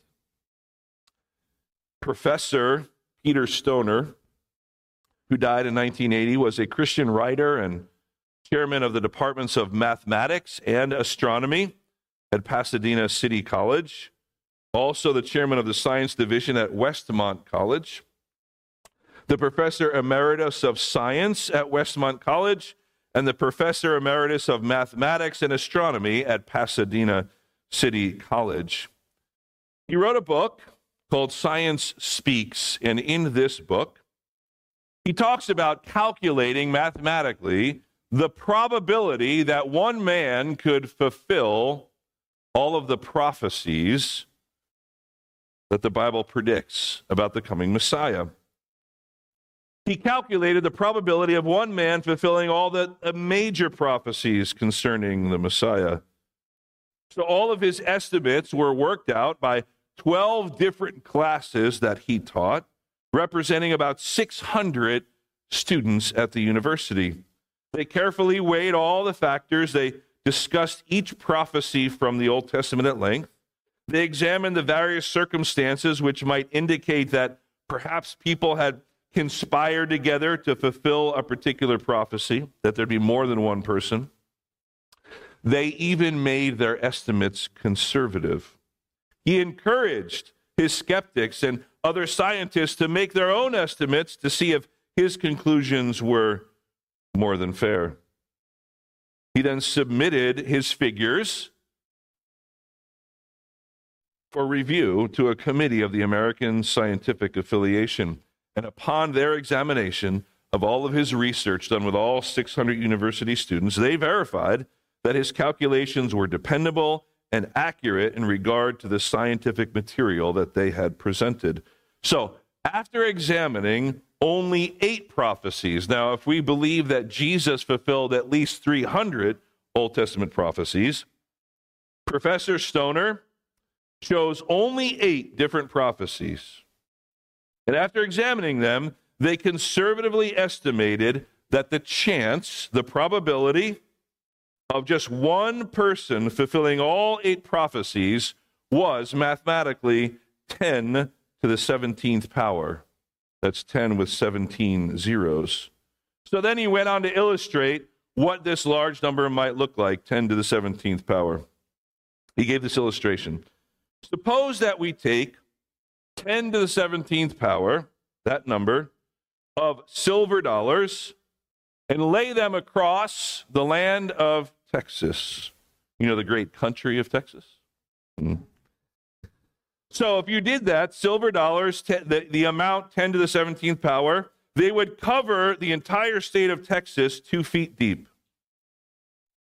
Professor Peter Stoner, who died in nineteen eighty, was a Christian writer and chairman of the departments of mathematics and astronomy at Pasadena City College, also the chairman of the science division at Westmont College, the professor emeritus of science at Westmont College, and the professor emeritus of mathematics and astronomy at Pasadena City College. He wrote a book called Science Speaks, and in this book, he talks about calculating mathematically the probability that one man could fulfill all of the prophecies that the Bible predicts about the coming Messiah. He calculated the probability of one man fulfilling all the major prophecies concerning the Messiah. So all of his estimates were worked out by twelve different classes that he taught, representing about six hundred students at the university. They carefully weighed all the factors. They discussed each prophecy from the Old Testament at length. They examined the various circumstances which might indicate that perhaps people had conspired together to fulfill a particular prophecy, that there'd be more than one person. They even made their estimates conservative. He encouraged his skeptics and other scientists to make their own estimates to see if his conclusions were more than fair. He then submitted his figures for review to a committee of the American Scientific Affiliation. And upon their examination of all of his research done with all six hundred university students, they verified that his calculations were dependable and accurate in regard to the scientific material that they had presented. So, after examining only eight prophecies, now if we believe that Jesus fulfilled at least three hundred Old Testament prophecies, Professor Stoner chose only eight different prophecies. And after examining them, they conservatively estimated that the chance, the probability of just one person fulfilling all eight prophecies was mathematically ten to the seventeenth power. That's ten with seventeen zeros. So then he went on to illustrate what this large number might look like, ten to the seventeenth power. He gave this illustration. Suppose that we take ten to the seventeenth power, that number, of silver dollars, and lay them across the land of Texas. You know, the great country of Texas? Mm-hmm. So if you did that, silver dollars, te- the, the amount ten to the seventeenth power, they would cover the entire state of Texas two feet deep.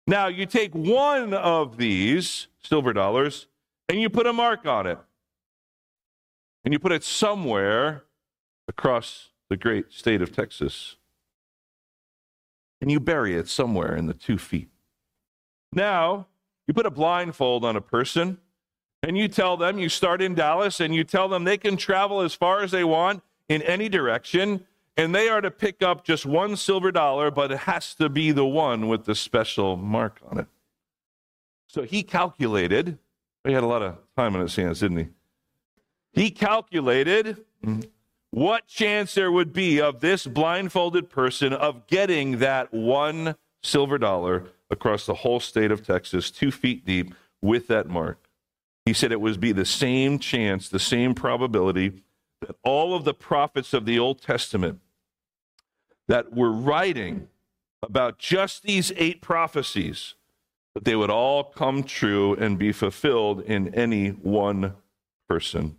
Now, you take one of these silver dollars and you put a mark on it. And you put it somewhere across the great state of Texas. And you bury it somewhere in the two feet. Now, you put a blindfold on a person, and you tell them, you start in Dallas, and you tell them they can travel as far as they want in any direction, and they are to pick up just one silver dollar, but it has to be the one with the special mark on it. So he calculated, he had a lot of time on his hands, didn't he? He calculated what chance there would be of this blindfolded person of getting that one silver dollar across the whole state of Texas, two feet deep, with that mark. He said it would be the same chance, the same probability that all of the prophets of the Old Testament that were writing about just these eight prophecies, that they would all come true and be fulfilled in any one person.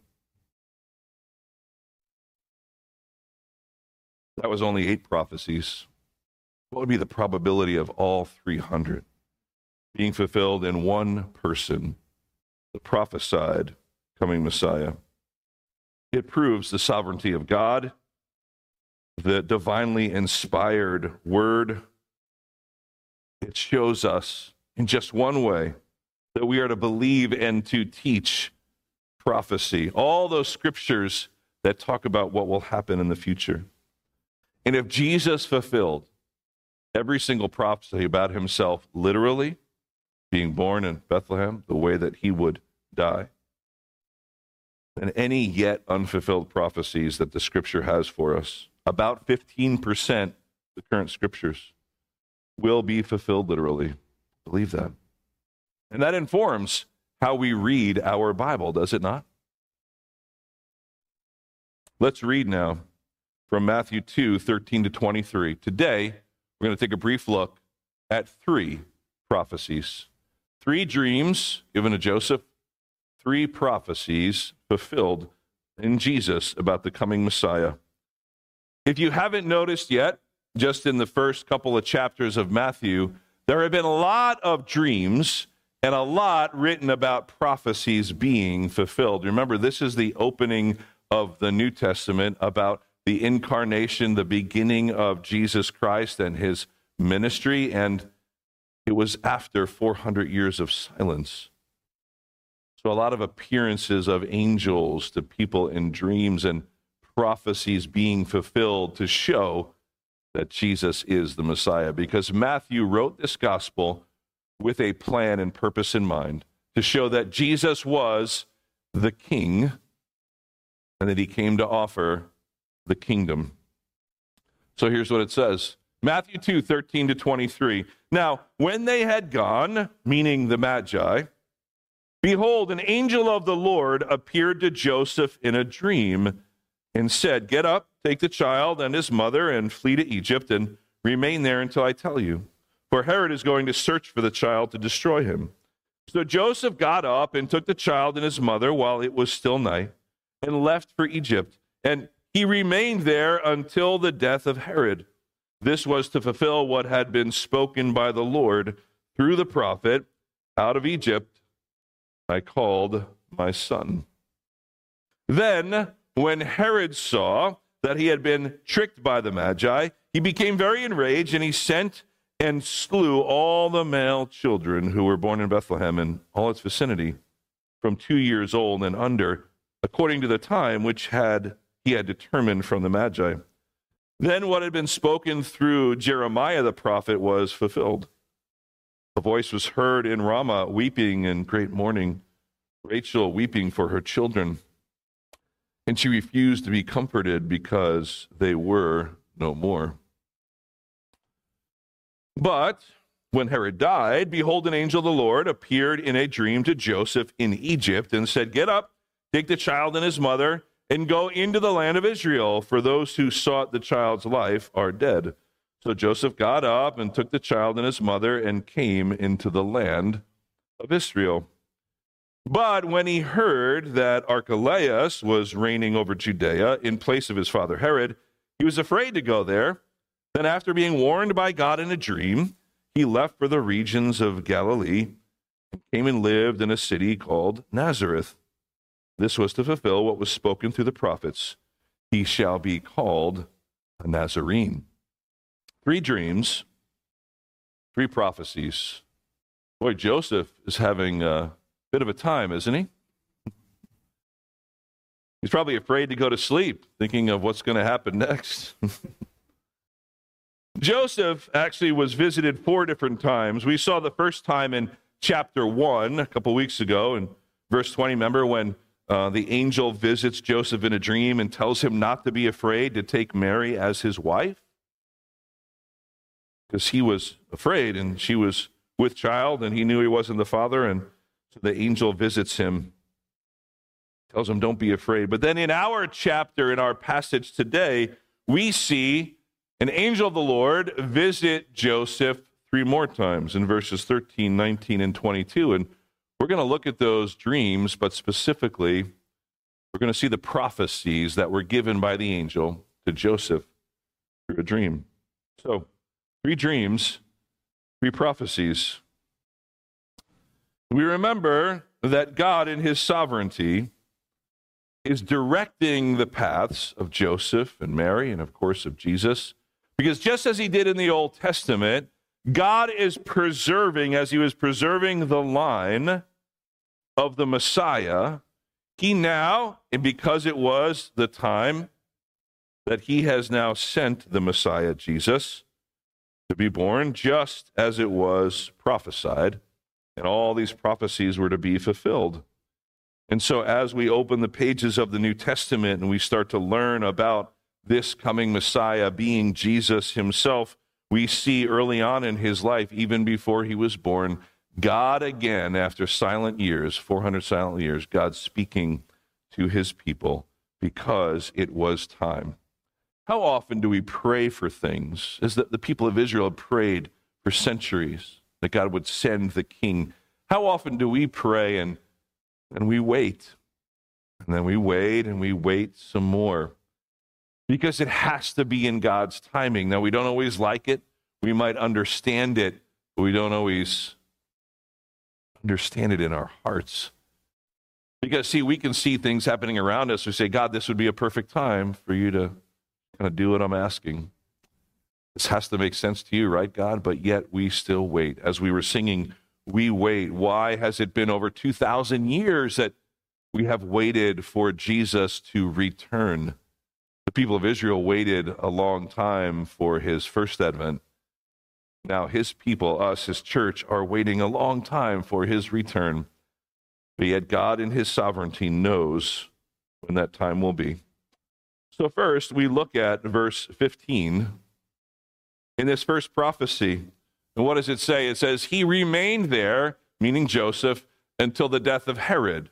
That was only eight prophecies. What would be the probability of all three hundred being fulfilled in one person, the prophesied coming Messiah? It proves the sovereignty of God, the divinely inspired word. It shows us in just one way that we are to believe and to teach prophecy, all those scriptures that talk about what will happen in the future. And if Jesus fulfilled every single prophecy about himself literally, being born in Bethlehem, the way that he would die, and any yet unfulfilled prophecies that the scripture has for us, about fifteen percent of the current scriptures will be fulfilled literally. Believe that. And that informs how we read our Bible, does it not? Let's read now from Matthew two, thirteen to twenty-three. Today, we're going to take a brief look at three prophecies. Three dreams given to Joseph, three prophecies fulfilled in Jesus about the coming Messiah. If you haven't noticed yet, just in the first couple of chapters of Matthew, there have been a lot of dreams and a lot written about prophecies being fulfilled. Remember, this is the opening of the New Testament about the incarnation, the beginning of Jesus Christ and his ministry, and it was after four hundred years of silence. So a lot of appearances of angels to people in dreams and prophecies being fulfilled to show that Jesus is the Messiah, because Matthew wrote this gospel with a plan and purpose in mind to show that Jesus was the king and that he came to offer the kingdom. So here's what it says. Matthew two, thirteen to twenty-three. Now, when they had gone, meaning the Magi, behold, an angel of the Lord appeared to Joseph in a dream and said, get up, take the child and his mother and flee to Egypt and remain there until I tell you. For Herod is going to search for the child to destroy him. So Joseph got up and took the child and his mother while it was still night and left for Egypt. And he remained there until the death of Herod. This was to fulfill what had been spoken by the Lord through the prophet, out of Egypt I called my son. Then, when Herod saw that he had been tricked by the Magi, he became very enraged, and he sent and slew all the male children who were born in Bethlehem and all its vicinity, from two years old and under, according to the time which had he had determined from the Magi. Then what had been spoken through Jeremiah the prophet was fulfilled. A voice was heard in Ramah, weeping in great mourning, Rachel weeping for her children. And she refused to be comforted because they were no more. But when Herod died, behold, an angel of the Lord appeared in a dream to Joseph in Egypt and said, get up, take the child and his mother, and go into the land of Israel, for those who sought the child's life are dead. So Joseph got up and took the child and his mother and came into the land of Israel. But when he heard that Archelaus was reigning over Judea in place of his father Herod, he was afraid to go there. Then after being warned by God in a dream, he he left for the regions of Galilee and came and lived in a city called Nazareth. This was to fulfill what was spoken through the prophets. He shall be called a Nazarene. Three dreams, three prophecies. Boy, Joseph is having a bit of a time, isn't he? He's probably afraid to go to sleep, thinking of what's going to happen next. Joseph actually was visited four different times. We saw the first time in chapter one a couple weeks ago in verse twenty. Remember when uh, the angel visits Joseph in a dream and tells him not to be afraid to take Mary as his wife? Because he was afraid and she was with child and he knew he wasn't the father. And so the angel visits him, tells him, don't be afraid. But then in our chapter, in our passage today, we see an angel of the Lord visit Joseph three more times in verses thirteen, nineteen, and twenty-two. And we're going to look at those dreams, but specifically, we're going to see the prophecies that were given by the angel to Joseph through a dream. So, three dreams, three prophecies. We remember that God in his sovereignty is directing the paths of Joseph and Mary and, of course, of Jesus. Because just as he did in the Old Testament, God is preserving, as he was preserving the line of the Messiah, he now, and because it was the time that he has now sent the Messiah, Jesus, to be born, just as it was prophesied, and all these prophecies were to be fulfilled. And so as we open the pages of the New Testament and we start to learn about this coming Messiah being Jesus himself, we see early on in his life, even before he was born, God again, after silent years, four hundred silent years, God speaking to his people because it was time. How often do we pray for things? As that the people of Israel prayed for centuries that God would send the king. How often do we pray and, and we wait? And then we wait and we wait some more. Because it has to be in God's timing. Now, we don't always like it. We might understand it, but we don't always understand it in our hearts. Because, see, we can see things happening around us. We say, God, this would be a perfect time for you to kind of do what I'm asking. This has to make sense to you, right, God? But yet we still wait. As we were singing, we wait. Why has it been over two thousand years that we have waited for Jesus to return? The people of Israel waited a long time for his first advent. Now his people, us, his church, are waiting a long time for his return. But yet God in his sovereignty knows when that time will be. So first, we look at verse fifteen. In this first prophecy, and what does it say? It says, he remained there, meaning Joseph, until the death of Herod.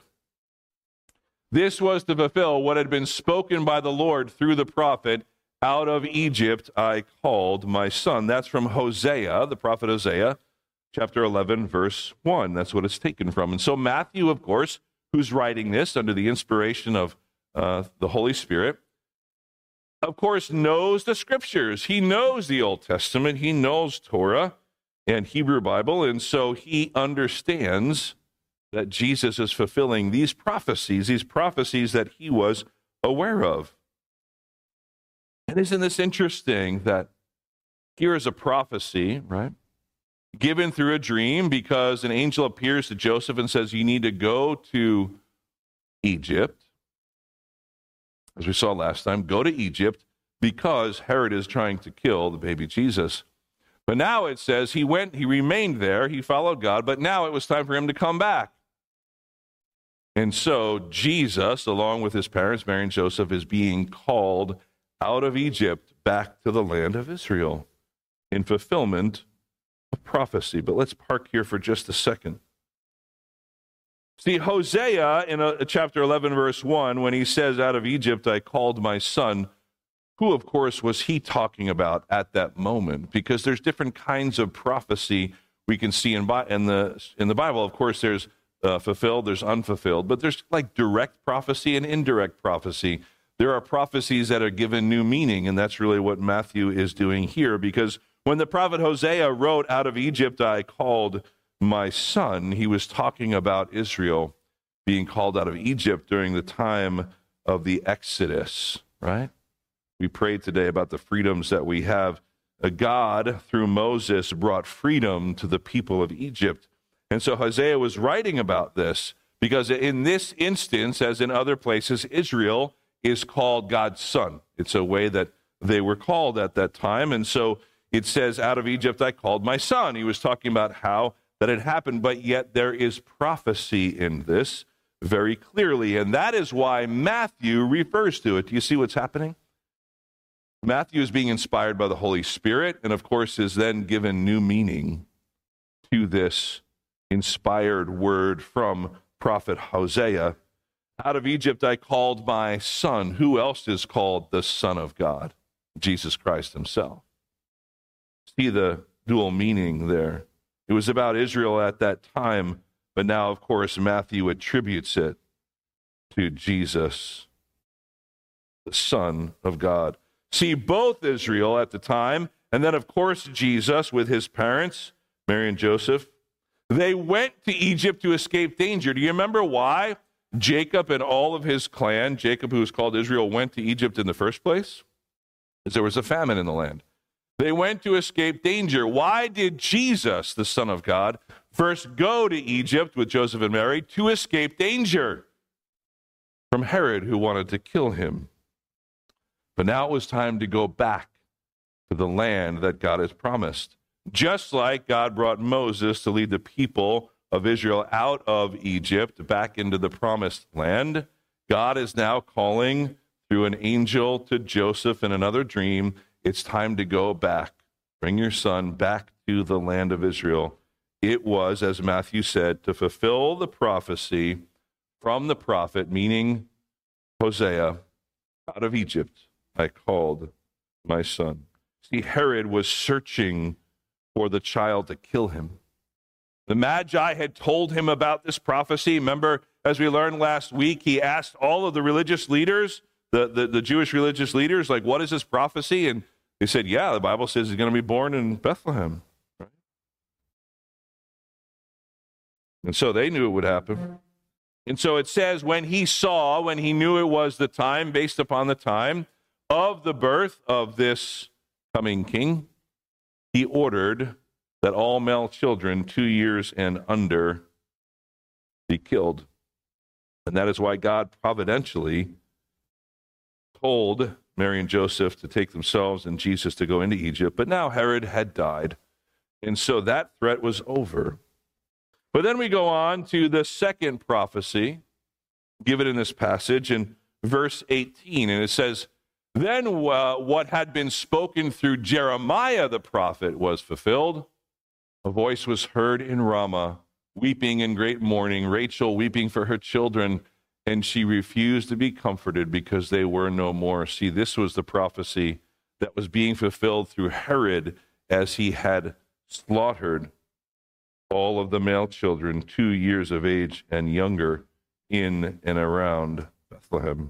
This was to fulfill what had been spoken by the Lord through the prophet, out of Egypt I called my son. That's from Hosea, the prophet Hosea, chapter eleven, verse one. That's what it's taken from. And so Matthew, of course, who's writing this under the inspiration of uh, the Holy Spirit, of course, knows the scriptures. He knows the Old Testament. He knows Torah and Hebrew Bible. And so he understands that Jesus is fulfilling these prophecies, these prophecies that he was aware of. And isn't this interesting that here is a prophecy, right, given through a dream because an angel appears to Joseph and says, you need to go to Egypt. As we saw last time, go to Egypt because Herod is trying to kill the baby Jesus. But now it says he went, he remained there, he followed God, but now it was time for him to come back. And so Jesus, along with his parents, Mary and Joseph, is being called out of Egypt back to the land of Israel in fulfillment of prophecy. But let's park here for just a second. See, Hosea in a, chapter eleven, verse one, when he says, out of Egypt I called my son, who, of course, was he talking about at that moment? Because there's different kinds of prophecy we can see in, in, the, in the Bible. Of course, there's uh, fulfilled, there's unfulfilled, but there's like direct prophecy and indirect prophecy. There are prophecies that are given new meaning, and that's really what Matthew is doing here, because When the prophet Hosea wrote, "Out of Egypt I called my son," he was talking about Israel being called out of Egypt during the time of the Exodus, right? We prayed today about the freedoms that we have. God, through Moses, brought freedom to the people of Egypt. And so Hosea was writing about this because in this instance, as in other places, Israel is called God's son. It's a way that they were called at that time. And so it says, "Out of Egypt I called my son." He was talking about how that had happened, but yet there is prophecy in this very clearly. And that is why Matthew refers to it. Do you see what's happening? Matthew is being inspired by the Holy Spirit, and of course is then given new meaning to this inspired word from prophet Hosea. "Out of Egypt I called my son." Who else is called the Son of God? Jesus Christ himself. See the dual meaning there. It was about Israel at that time, but now, of course, Matthew attributes it to Jesus, the Son of God. See, both Israel at the time, and then, of course, Jesus with his parents, Mary and Joseph, they went to Egypt to escape danger. Do you remember why Jacob and all of his clan, Jacob, who was called Israel, went to Egypt in the first place? Because there was a famine in the land. They went to escape danger. Why did Jesus, the Son of God, first go to Egypt with Joseph and Mary? To escape danger from Herod, who wanted to kill him. But now it was time to go back to the land that God has promised. Just like God brought Moses to lead the people of Israel out of Egypt back into the promised land, God is now calling through an angel to Joseph in another dream, it's time to go back. Bring your son back to the land of Israel. It was, as Matthew said, to fulfill the prophecy from the prophet, meaning Hosea, "Out of Egypt I called my son." See, Herod was searching for the child to kill him. The Magi had told him about this prophecy. Remember, as we learned last week, he asked all of the religious leaders, the, the, the Jewish religious leaders, like, what is this prophecy? And they said, yeah, the Bible says he's going to be born in Bethlehem. Right? And so they knew it would happen. And so it says, when he saw, when he knew it was the time, based upon the time of the birth of this coming king, he ordered that all male children two years and under be killed. And that is why God providentially told Mary and Joseph to take themselves and Jesus to go into Egypt. But now Herod had died, and so that threat was over. But then we go on to the second prophecy given in this passage in verse eighteen, and it says, "Then uh, what had been spoken through Jeremiah the prophet was fulfilled. A voice was heard in Ramah, weeping in great mourning, Rachel weeping for her children, and she refused to be comforted because they were no more." See, this was the prophecy that was being fulfilled through Herod as he had slaughtered all of the male children two years of age and younger in and around Bethlehem.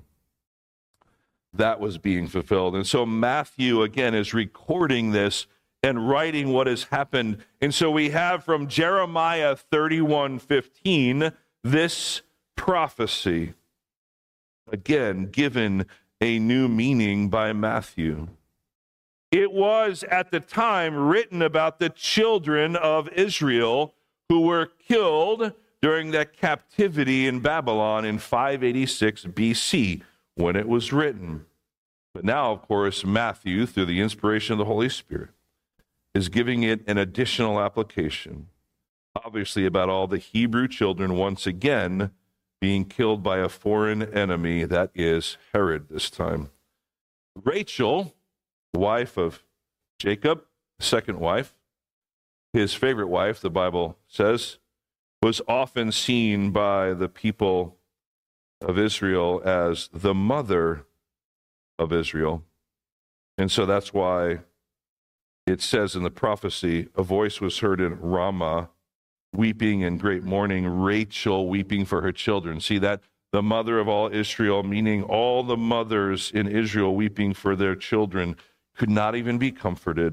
That was being fulfilled. And so Matthew, again, is recording this and writing what has happened. And so we have from Jeremiah thirty-one fifteen this prophecy, again, given a new meaning by Matthew. It was at the time written about the children of Israel who were killed during that captivity in Babylon in five eighty-six B C when it was written. But now, of course, Matthew, through the inspiration of the Holy Spirit, is giving it an additional application, obviously about all the Hebrew children once again being killed by a foreign enemy, that is Herod this time. Rachel, wife of Jacob, second wife, his favorite wife, the Bible says, was often seen by the people of Israel as the mother of Israel. And so that's why it says in the prophecy, a voice was heard in Ramah, weeping in great mourning, Rachel weeping for her children. See that? The mother of all Israel, meaning all the mothers in Israel weeping for their children, could not even be comforted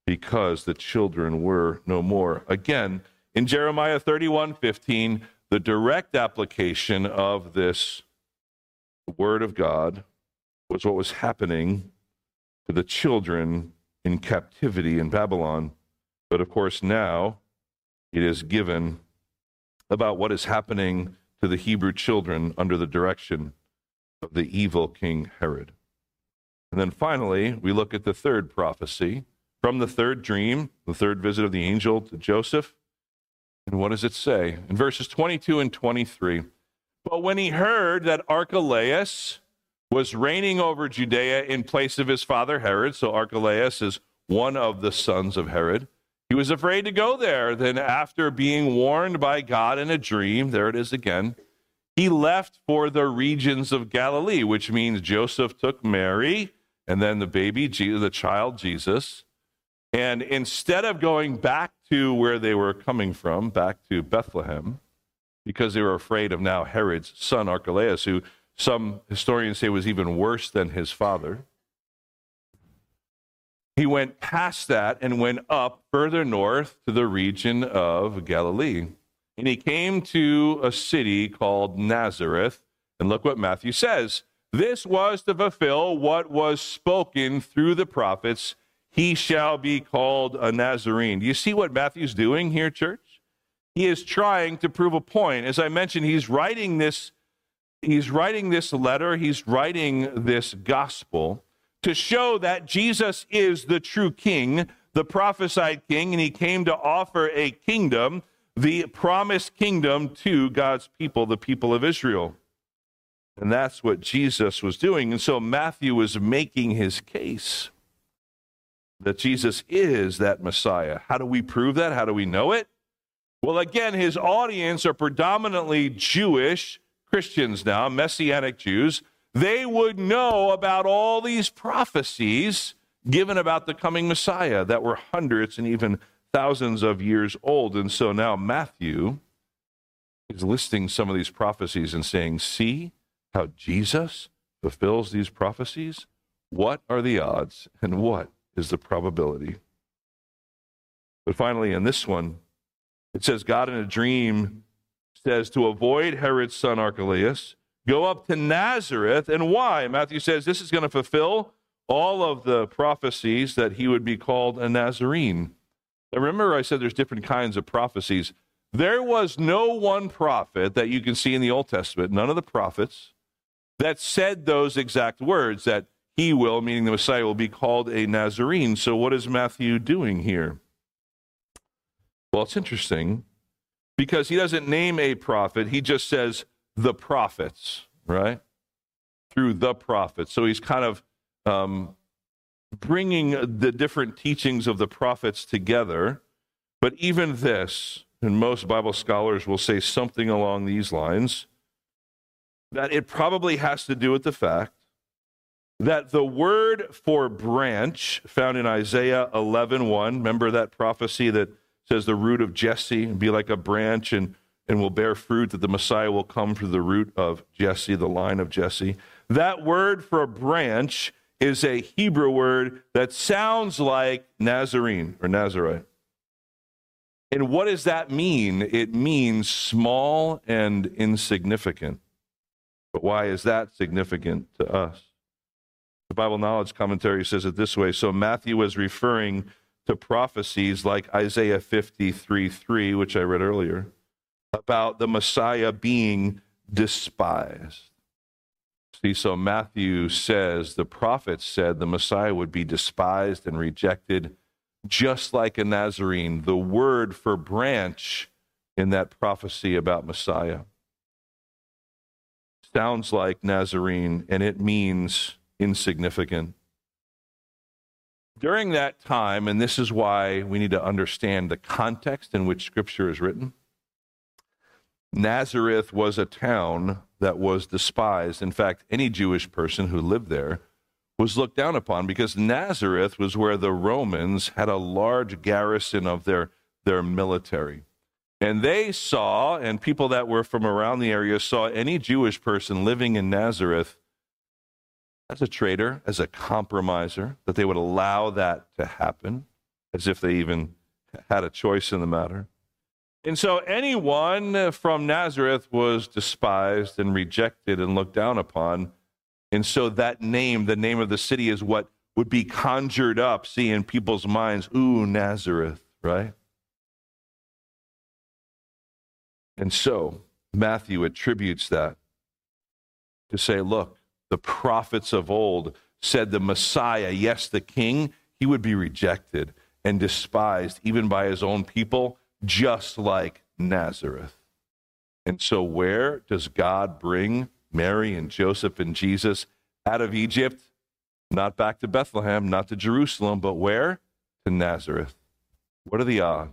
because the children were no more. Again, in Jeremiah thirty-one fifteen, the direct application of this word of God was what was happening to the children in captivity in Babylon. But of course, now it is given about what is happening to the Hebrew children under the direction of the evil King Herod. And then finally, we look at the third prophecy from the third dream, the third visit of the angel to Joseph. And what does it say? In verses twenty-two and twenty-three, but when he heard that Archelaus was reigning over Judea in place of his father Herod, so Archelaus is one of the sons of Herod, he was afraid to go there. Then after being warned by God in a dream, there it is again, he left for the regions of Galilee, which means Joseph took Mary and then the baby, the child Jesus, and instead of going back to where they were coming from, back to Bethlehem, because they were afraid of now Herod's son Archelaus, who some historians say was even worse than his father, he went past that and went up further north to the region of Galilee. And he came to a city called Nazareth. And look what Matthew says. This was to fulfill what was spoken through the prophets. He shall be called a Nazarene. Do you see what Matthew's doing here, church? He is trying to prove a point. As I mentioned, he's writing this, he's writing this letter, he's writing this gospel to show that Jesus is the true king, the prophesied king, and he came to offer a kingdom, the promised kingdom to God's people, the people of Israel. And that's what Jesus was doing. And so Matthew was making his case that Jesus is that Messiah. How do we prove that? How do we know it? Well, again, his audience are predominantly Jewish Christians now, Messianic Jews. They would know about all these prophecies given about the coming Messiah that were hundreds and even thousands of years old. And so now Matthew is listing some of these prophecies and saying, see how Jesus fulfills these prophecies? What are the odds and what is the probability? But finally, in this one, it says God in a dream says to avoid Herod's son Archelaus, go up to Nazareth. And why? Matthew says this is going to fulfill all of the prophecies that he would be called a Nazarene. Now remember I said there's different kinds of prophecies. There was no one prophet that you can see in the Old Testament, none of the prophets, that said those exact words, that he will, meaning the Messiah, will be called a Nazarene. So what is Matthew doing here? Well, it's interesting because he doesn't name a prophet. He just says the prophets, right? Through the prophets. So he's kind of um, bringing the different teachings of the prophets together. But even this, and most Bible scholars will say something along these lines, that it probably has to do with the fact that the word for branch found in Isaiah eleven one, remember that prophecy that says the root of Jesse be like a branch and, and will bear fruit, that the Messiah will come through the root of Jesse, the line of Jesse. That word for a branch is a Hebrew word that sounds like Nazarene or Nazarite. And what does that mean? It means small and insignificant. But why is that significant to us? The Bible Knowledge Commentary says it this way. So Matthew was referring to prophecies like Isaiah fifty-three three, which I read earlier, about the Messiah being despised. See, so Matthew says, the prophets said the Messiah would be despised and rejected, just like a Nazarene, the word for branch in that prophecy about Messiah. Sounds like Nazarene, and it means insignificant. During that time, and this is why we need to understand the context in which Scripture is written, Nazareth was a town that was despised. In fact, any Jewish person who lived there was looked down upon because Nazareth was where the Romans had a large garrison of their, their military. And they saw, and people that were from around the area saw any Jewish person living in Nazareth as a traitor, as a compromiser, that they would allow that to happen. as if they even had a choice in the matter. And so anyone from Nazareth was despised and rejected and looked down upon. And so that name, the name of the city, is what would be conjured up, see, in people's minds. Ooh, Nazareth, right? And so Matthew attributes that to say, look, the prophets of old said the Messiah, yes, the king, he would be rejected and despised even by his own people, just like Nazareth. And so where does God bring Mary and Joseph and Jesus out of Egypt? Not back to Bethlehem, not to Jerusalem, but where? To Nazareth. What are the odds?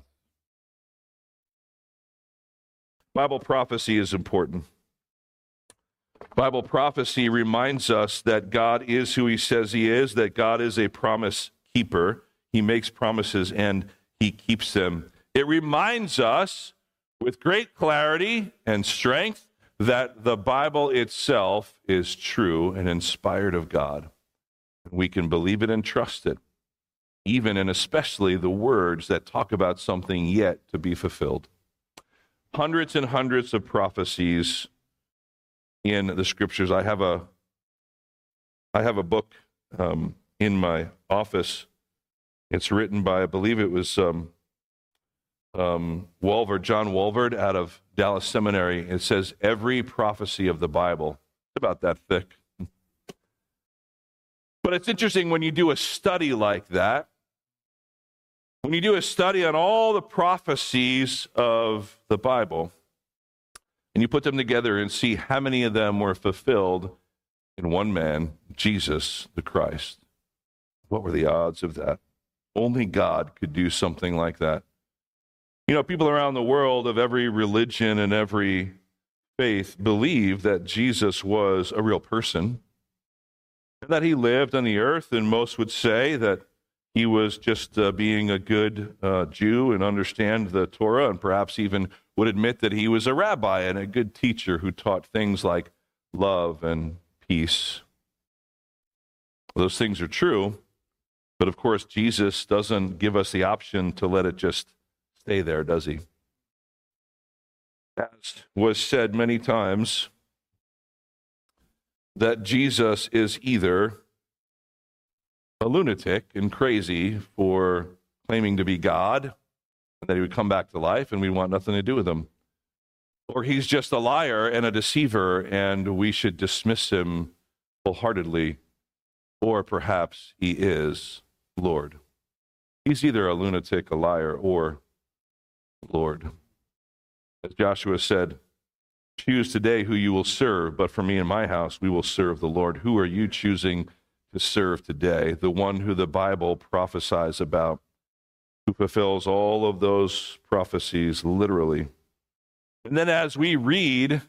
Bible prophecy is important. Bible prophecy reminds us that God is who he says he is, that God is a promise keeper. He makes promises and he keeps them. It reminds us with great clarity and strength that the Bible itself is true and inspired of God. We can believe it and trust it, even and especially the words that talk about something yet to be fulfilled. Hundreds and hundreds of prophecies in the scriptures. I have a, I have a book um, in my office. It's written by, I believe it was um, um, Walvoord, John Walvoord out of Dallas Seminary. It says, every prophecy of the Bible. It's about that thick. But it's interesting when you do a study like that, when you do a study on all the prophecies of the Bible, and you put them together and see how many of them were fulfilled in one man, Jesus the Christ. What were the odds of that? Only God could do something like that. You know, people around the world of every religion and every faith believe that Jesus was a real person, and that he lived on the earth, and most would say that he was just uh, being a good uh, Jew and understand the Torah, and perhaps even would admit that he was a rabbi and a good teacher who taught things like love and peace. Those things are true, but of course Jesus doesn't give us the option to let it just stay there, does he? As was said many times, that Jesus is either a lunatic and crazy for claiming to be God, and that he would come back to life and we want nothing to do with him, or he's just a liar and a deceiver and we should dismiss him wholeheartedly, or perhaps he is Lord. He's either a lunatic, a liar, or Lord. As Joshua said, choose today who you will serve, but for me and my house, we will serve the Lord. Who are you choosing to serve today? The one who the Bible prophesies about, who fulfills all of those prophecies literally. And then as we read,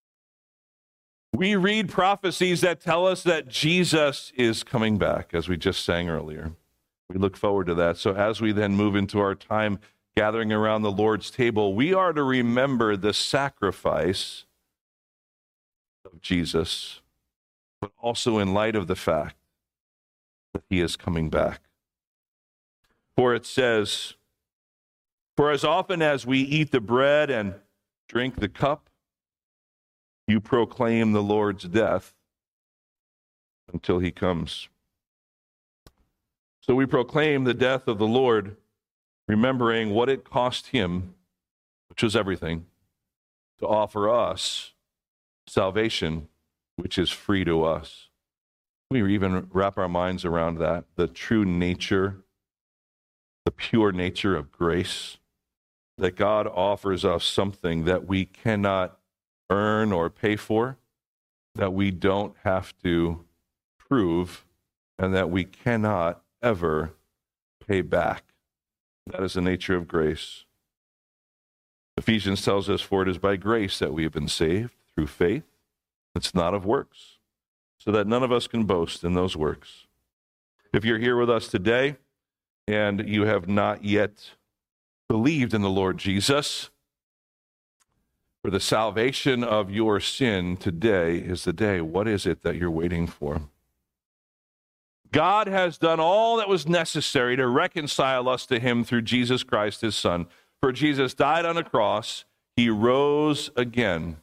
we read prophecies that tell us that Jesus is coming back, as we just sang earlier. We look forward to that. So as we then move into our time gathering around the Lord's table, we are to remember the sacrifice of Jesus, but also in light of the fact that he is coming back. For it says, for as often as we eat the bread and drink the cup, you proclaim the Lord's death until he comes. So we proclaim the death of the Lord, remembering what it cost him, which was everything, to offer us salvation, which is free to us. We even wrap our minds around that, the true nature, the pure nature of grace, that God offers us something that we cannot earn or pay for, that we don't have to prove, and that we cannot ever pay back. That is the nature of grace. Ephesians tells us, for it is by grace that we have been saved through faith. It's not of works, so that none of us can boast in those works. If you're here with us today and you have not yet believed in the Lord Jesus for the salvation of your sin, today is the day. What is it that you're waiting for? God has done all that was necessary to reconcile us to him through Jesus Christ, his Son. For Jesus died on a cross. He rose again.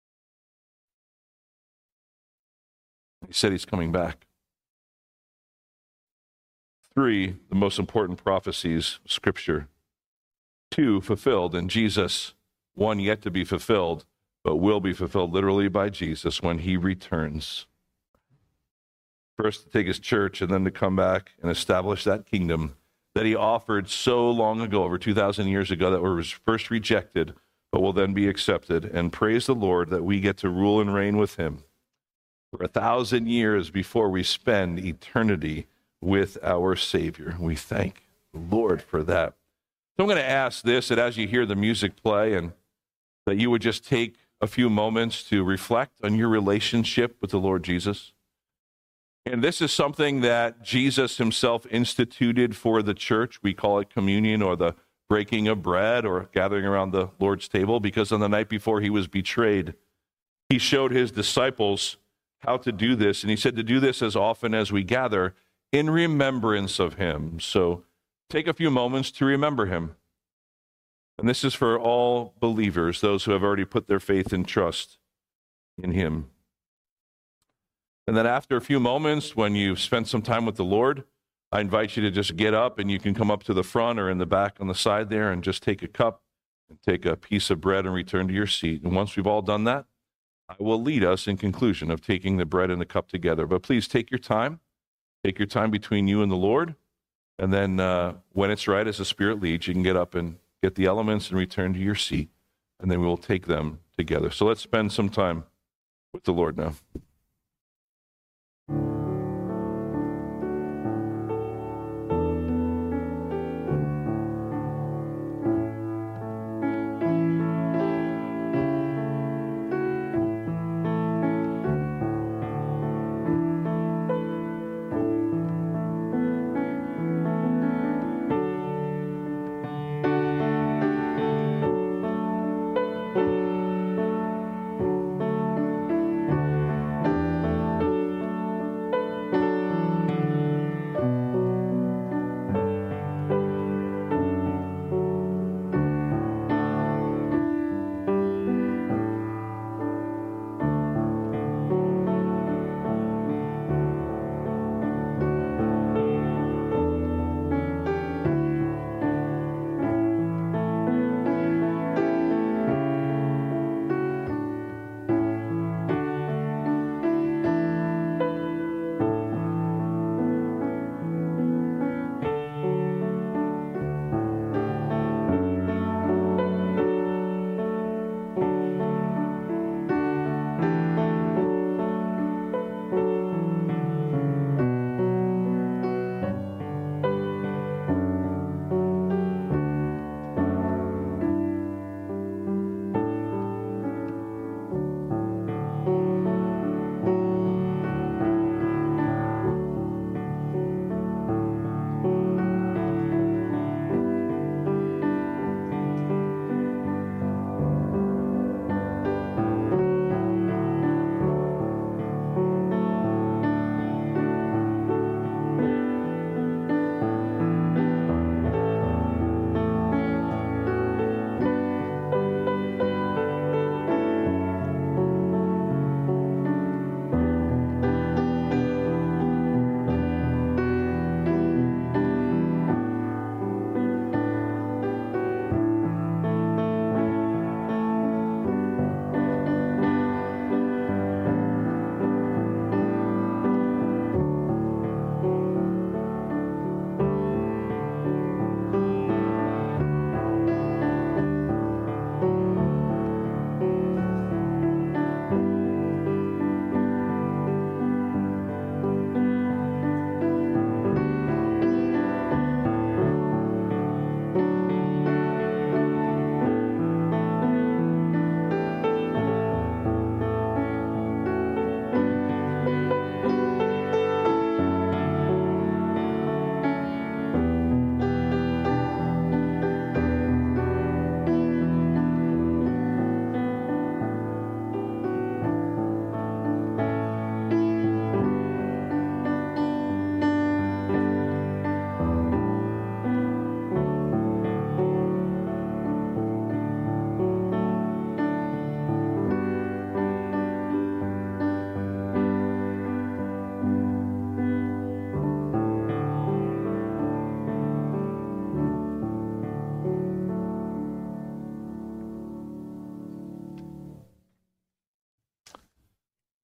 He said he's coming back. Three, the most important prophecies of Scripture. Two, fulfilled in Jesus. One yet to be fulfilled, but will be fulfilled literally by Jesus when he returns. First to take his church and then to come back and establish that kingdom that he offered so long ago, over two thousand years ago, that was first rejected, but will then be accepted. And praise the Lord that we get to rule and reign with him for a thousand years before we spend eternity with our Savior. We thank the Lord for that. So I'm going to ask this, that as you hear the music play, and that you would just take a few moments to reflect on your relationship with the Lord Jesus. And this is something that Jesus himself instituted for the church. We call it communion, or the breaking of bread, or gathering around the Lord's table, because on the night before he was betrayed, he showed his disciples how to do this. And he said to do this as often as we gather in remembrance of him. So take a few moments to remember him. And this is for all believers, those who have already put their faith and trust in him. And then after a few moments, when you've spent some time with the Lord, I invite you to just get up, and you can come up to the front or in the back on the side there and just take a cup and take a piece of bread and return to your seat. And once we've all done that, I will lead us in conclusion of taking the bread and the cup together. But please take your time. Take your time between you and the Lord. And then uh, when it's right, as the Spirit leads, you can get up and get the elements and return to your seat. And then we will take them together. So let's spend some time with the Lord now.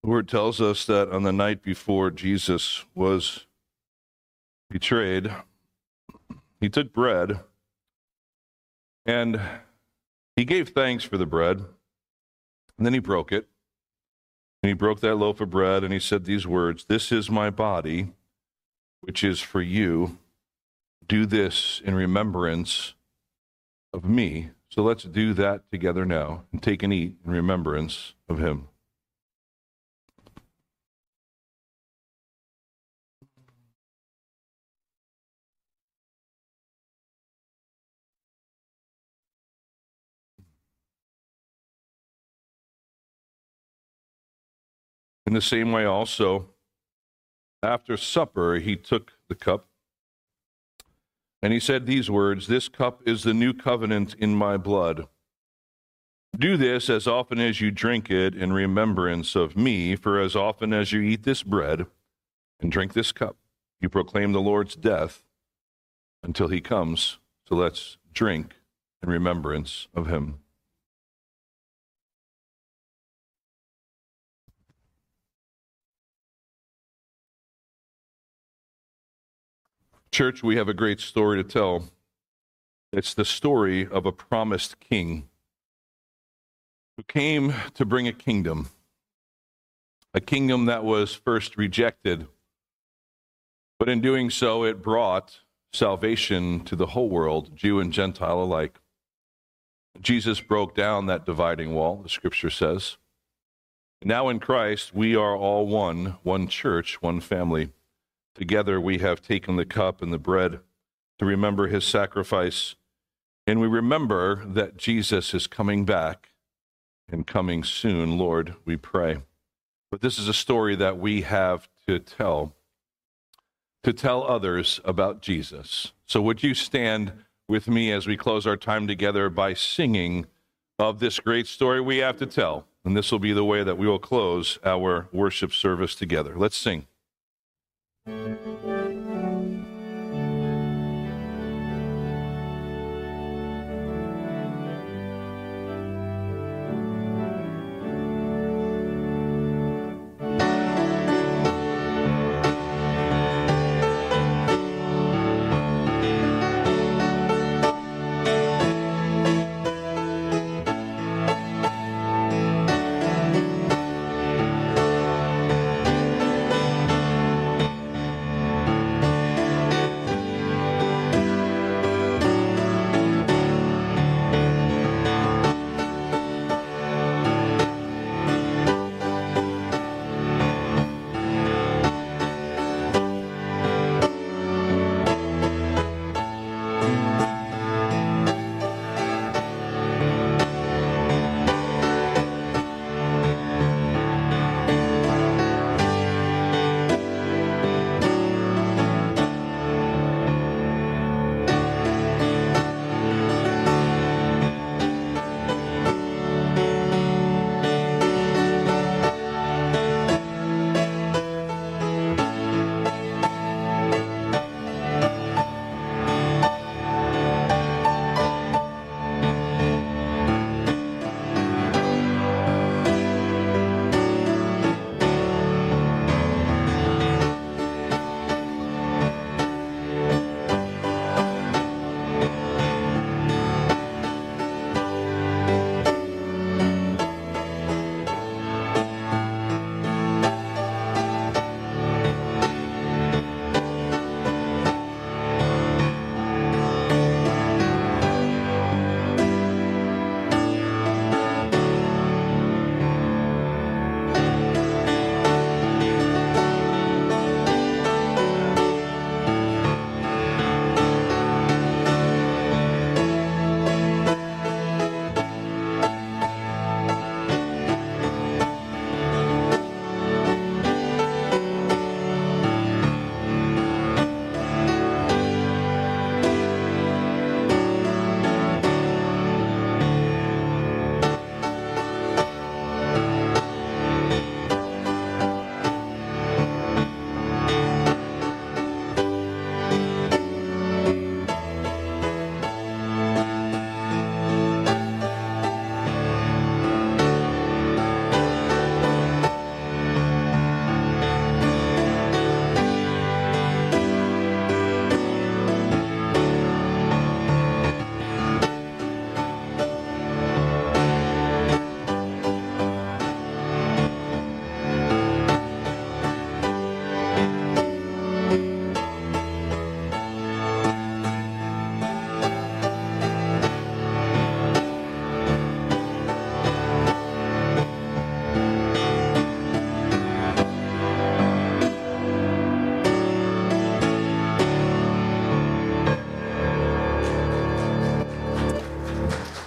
The word tells us that on the night before Jesus was betrayed, he took bread and he gave thanks for the bread, and then he broke it. And he broke that loaf of bread and he said these words, "This is my body, which is for you. Do this in remembrance of me." So let's do that together now and take and eat in remembrance of him. In the same way also, after supper, he took the cup, and he said these words, "This cup is the new covenant in my blood. Do this as often as you drink it in remembrance of me, for as often as you eat this bread and drink this cup, you proclaim the Lord's death until he comes." So let's drink in remembrance of him. Church, we have a great story to tell. It's the story of a promised king who came to bring a kingdom, a kingdom that was first rejected, but in doing so, it brought salvation to the whole world, Jew and Gentile alike. Jesus broke down that dividing wall, the scripture says. Now in Christ, we are all one, one church, one family. Together we have taken the cup and the bread to remember his sacrifice, and we remember that Jesus is coming back and coming soon, Lord, we pray. But this is a story that we have to tell, to tell others about Jesus. So would you stand with me as we close our time together by singing of this great story we have to tell? And this will be the way that we will close our worship service together. Let's sing.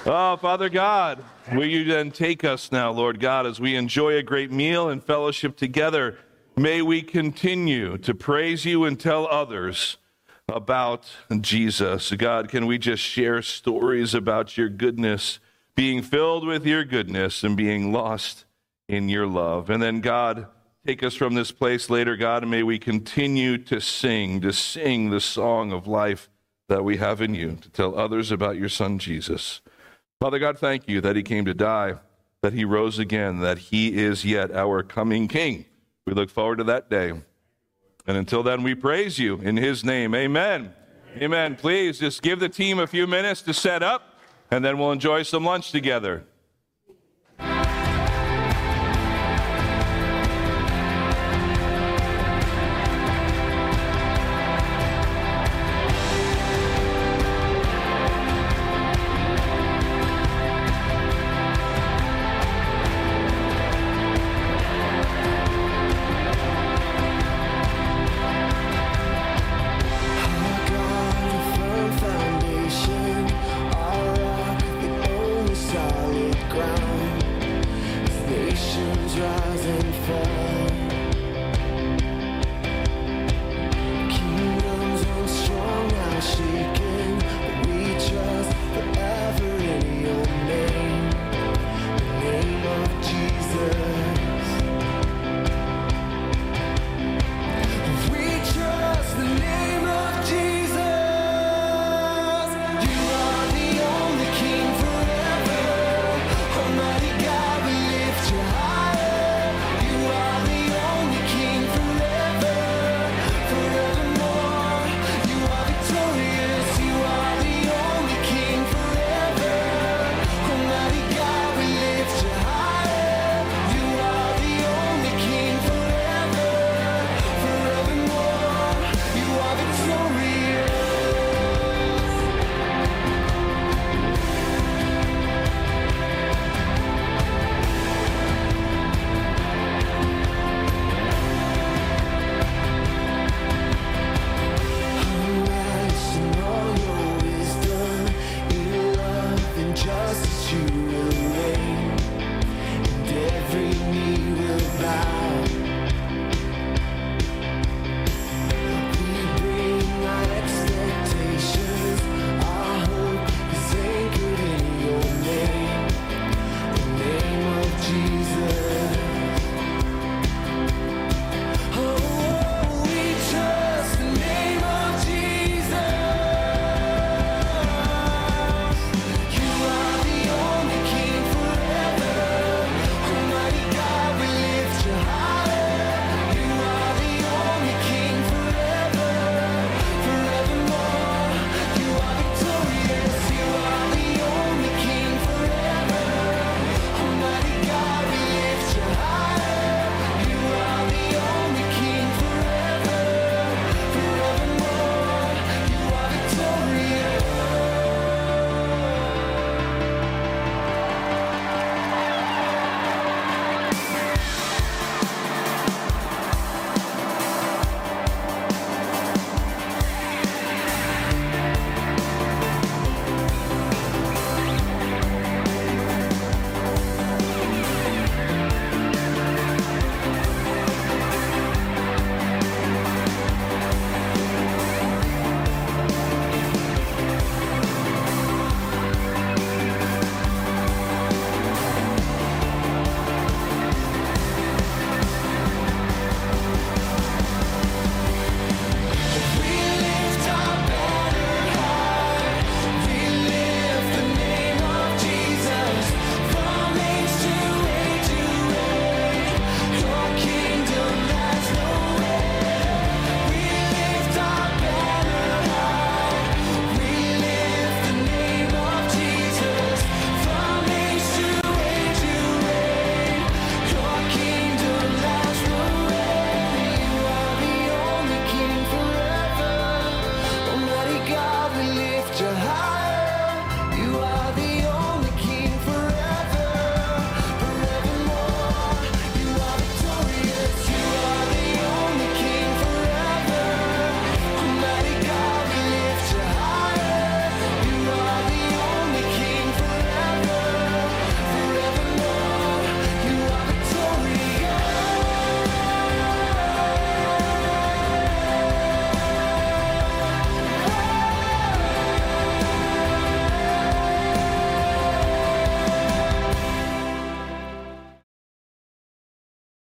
Oh, Father God, will you then take us now, Lord God, as we enjoy a great meal and fellowship together. May we continue to praise you and tell others about Jesus. God, can we just share stories about your goodness, being filled with your goodness and being lost in your love? And then, God, take us from this place later, God, and may we continue to sing, to sing the song of life that we have in you, to tell others about your Son, Jesus. Father God, thank you that he came to die, that he rose again, that he is yet our coming King. We look forward to that day. And until then, we praise you in his name. Amen. Amen. Amen. Please just give the team a few minutes to set up, and then we'll enjoy some lunch together. Rise and fall.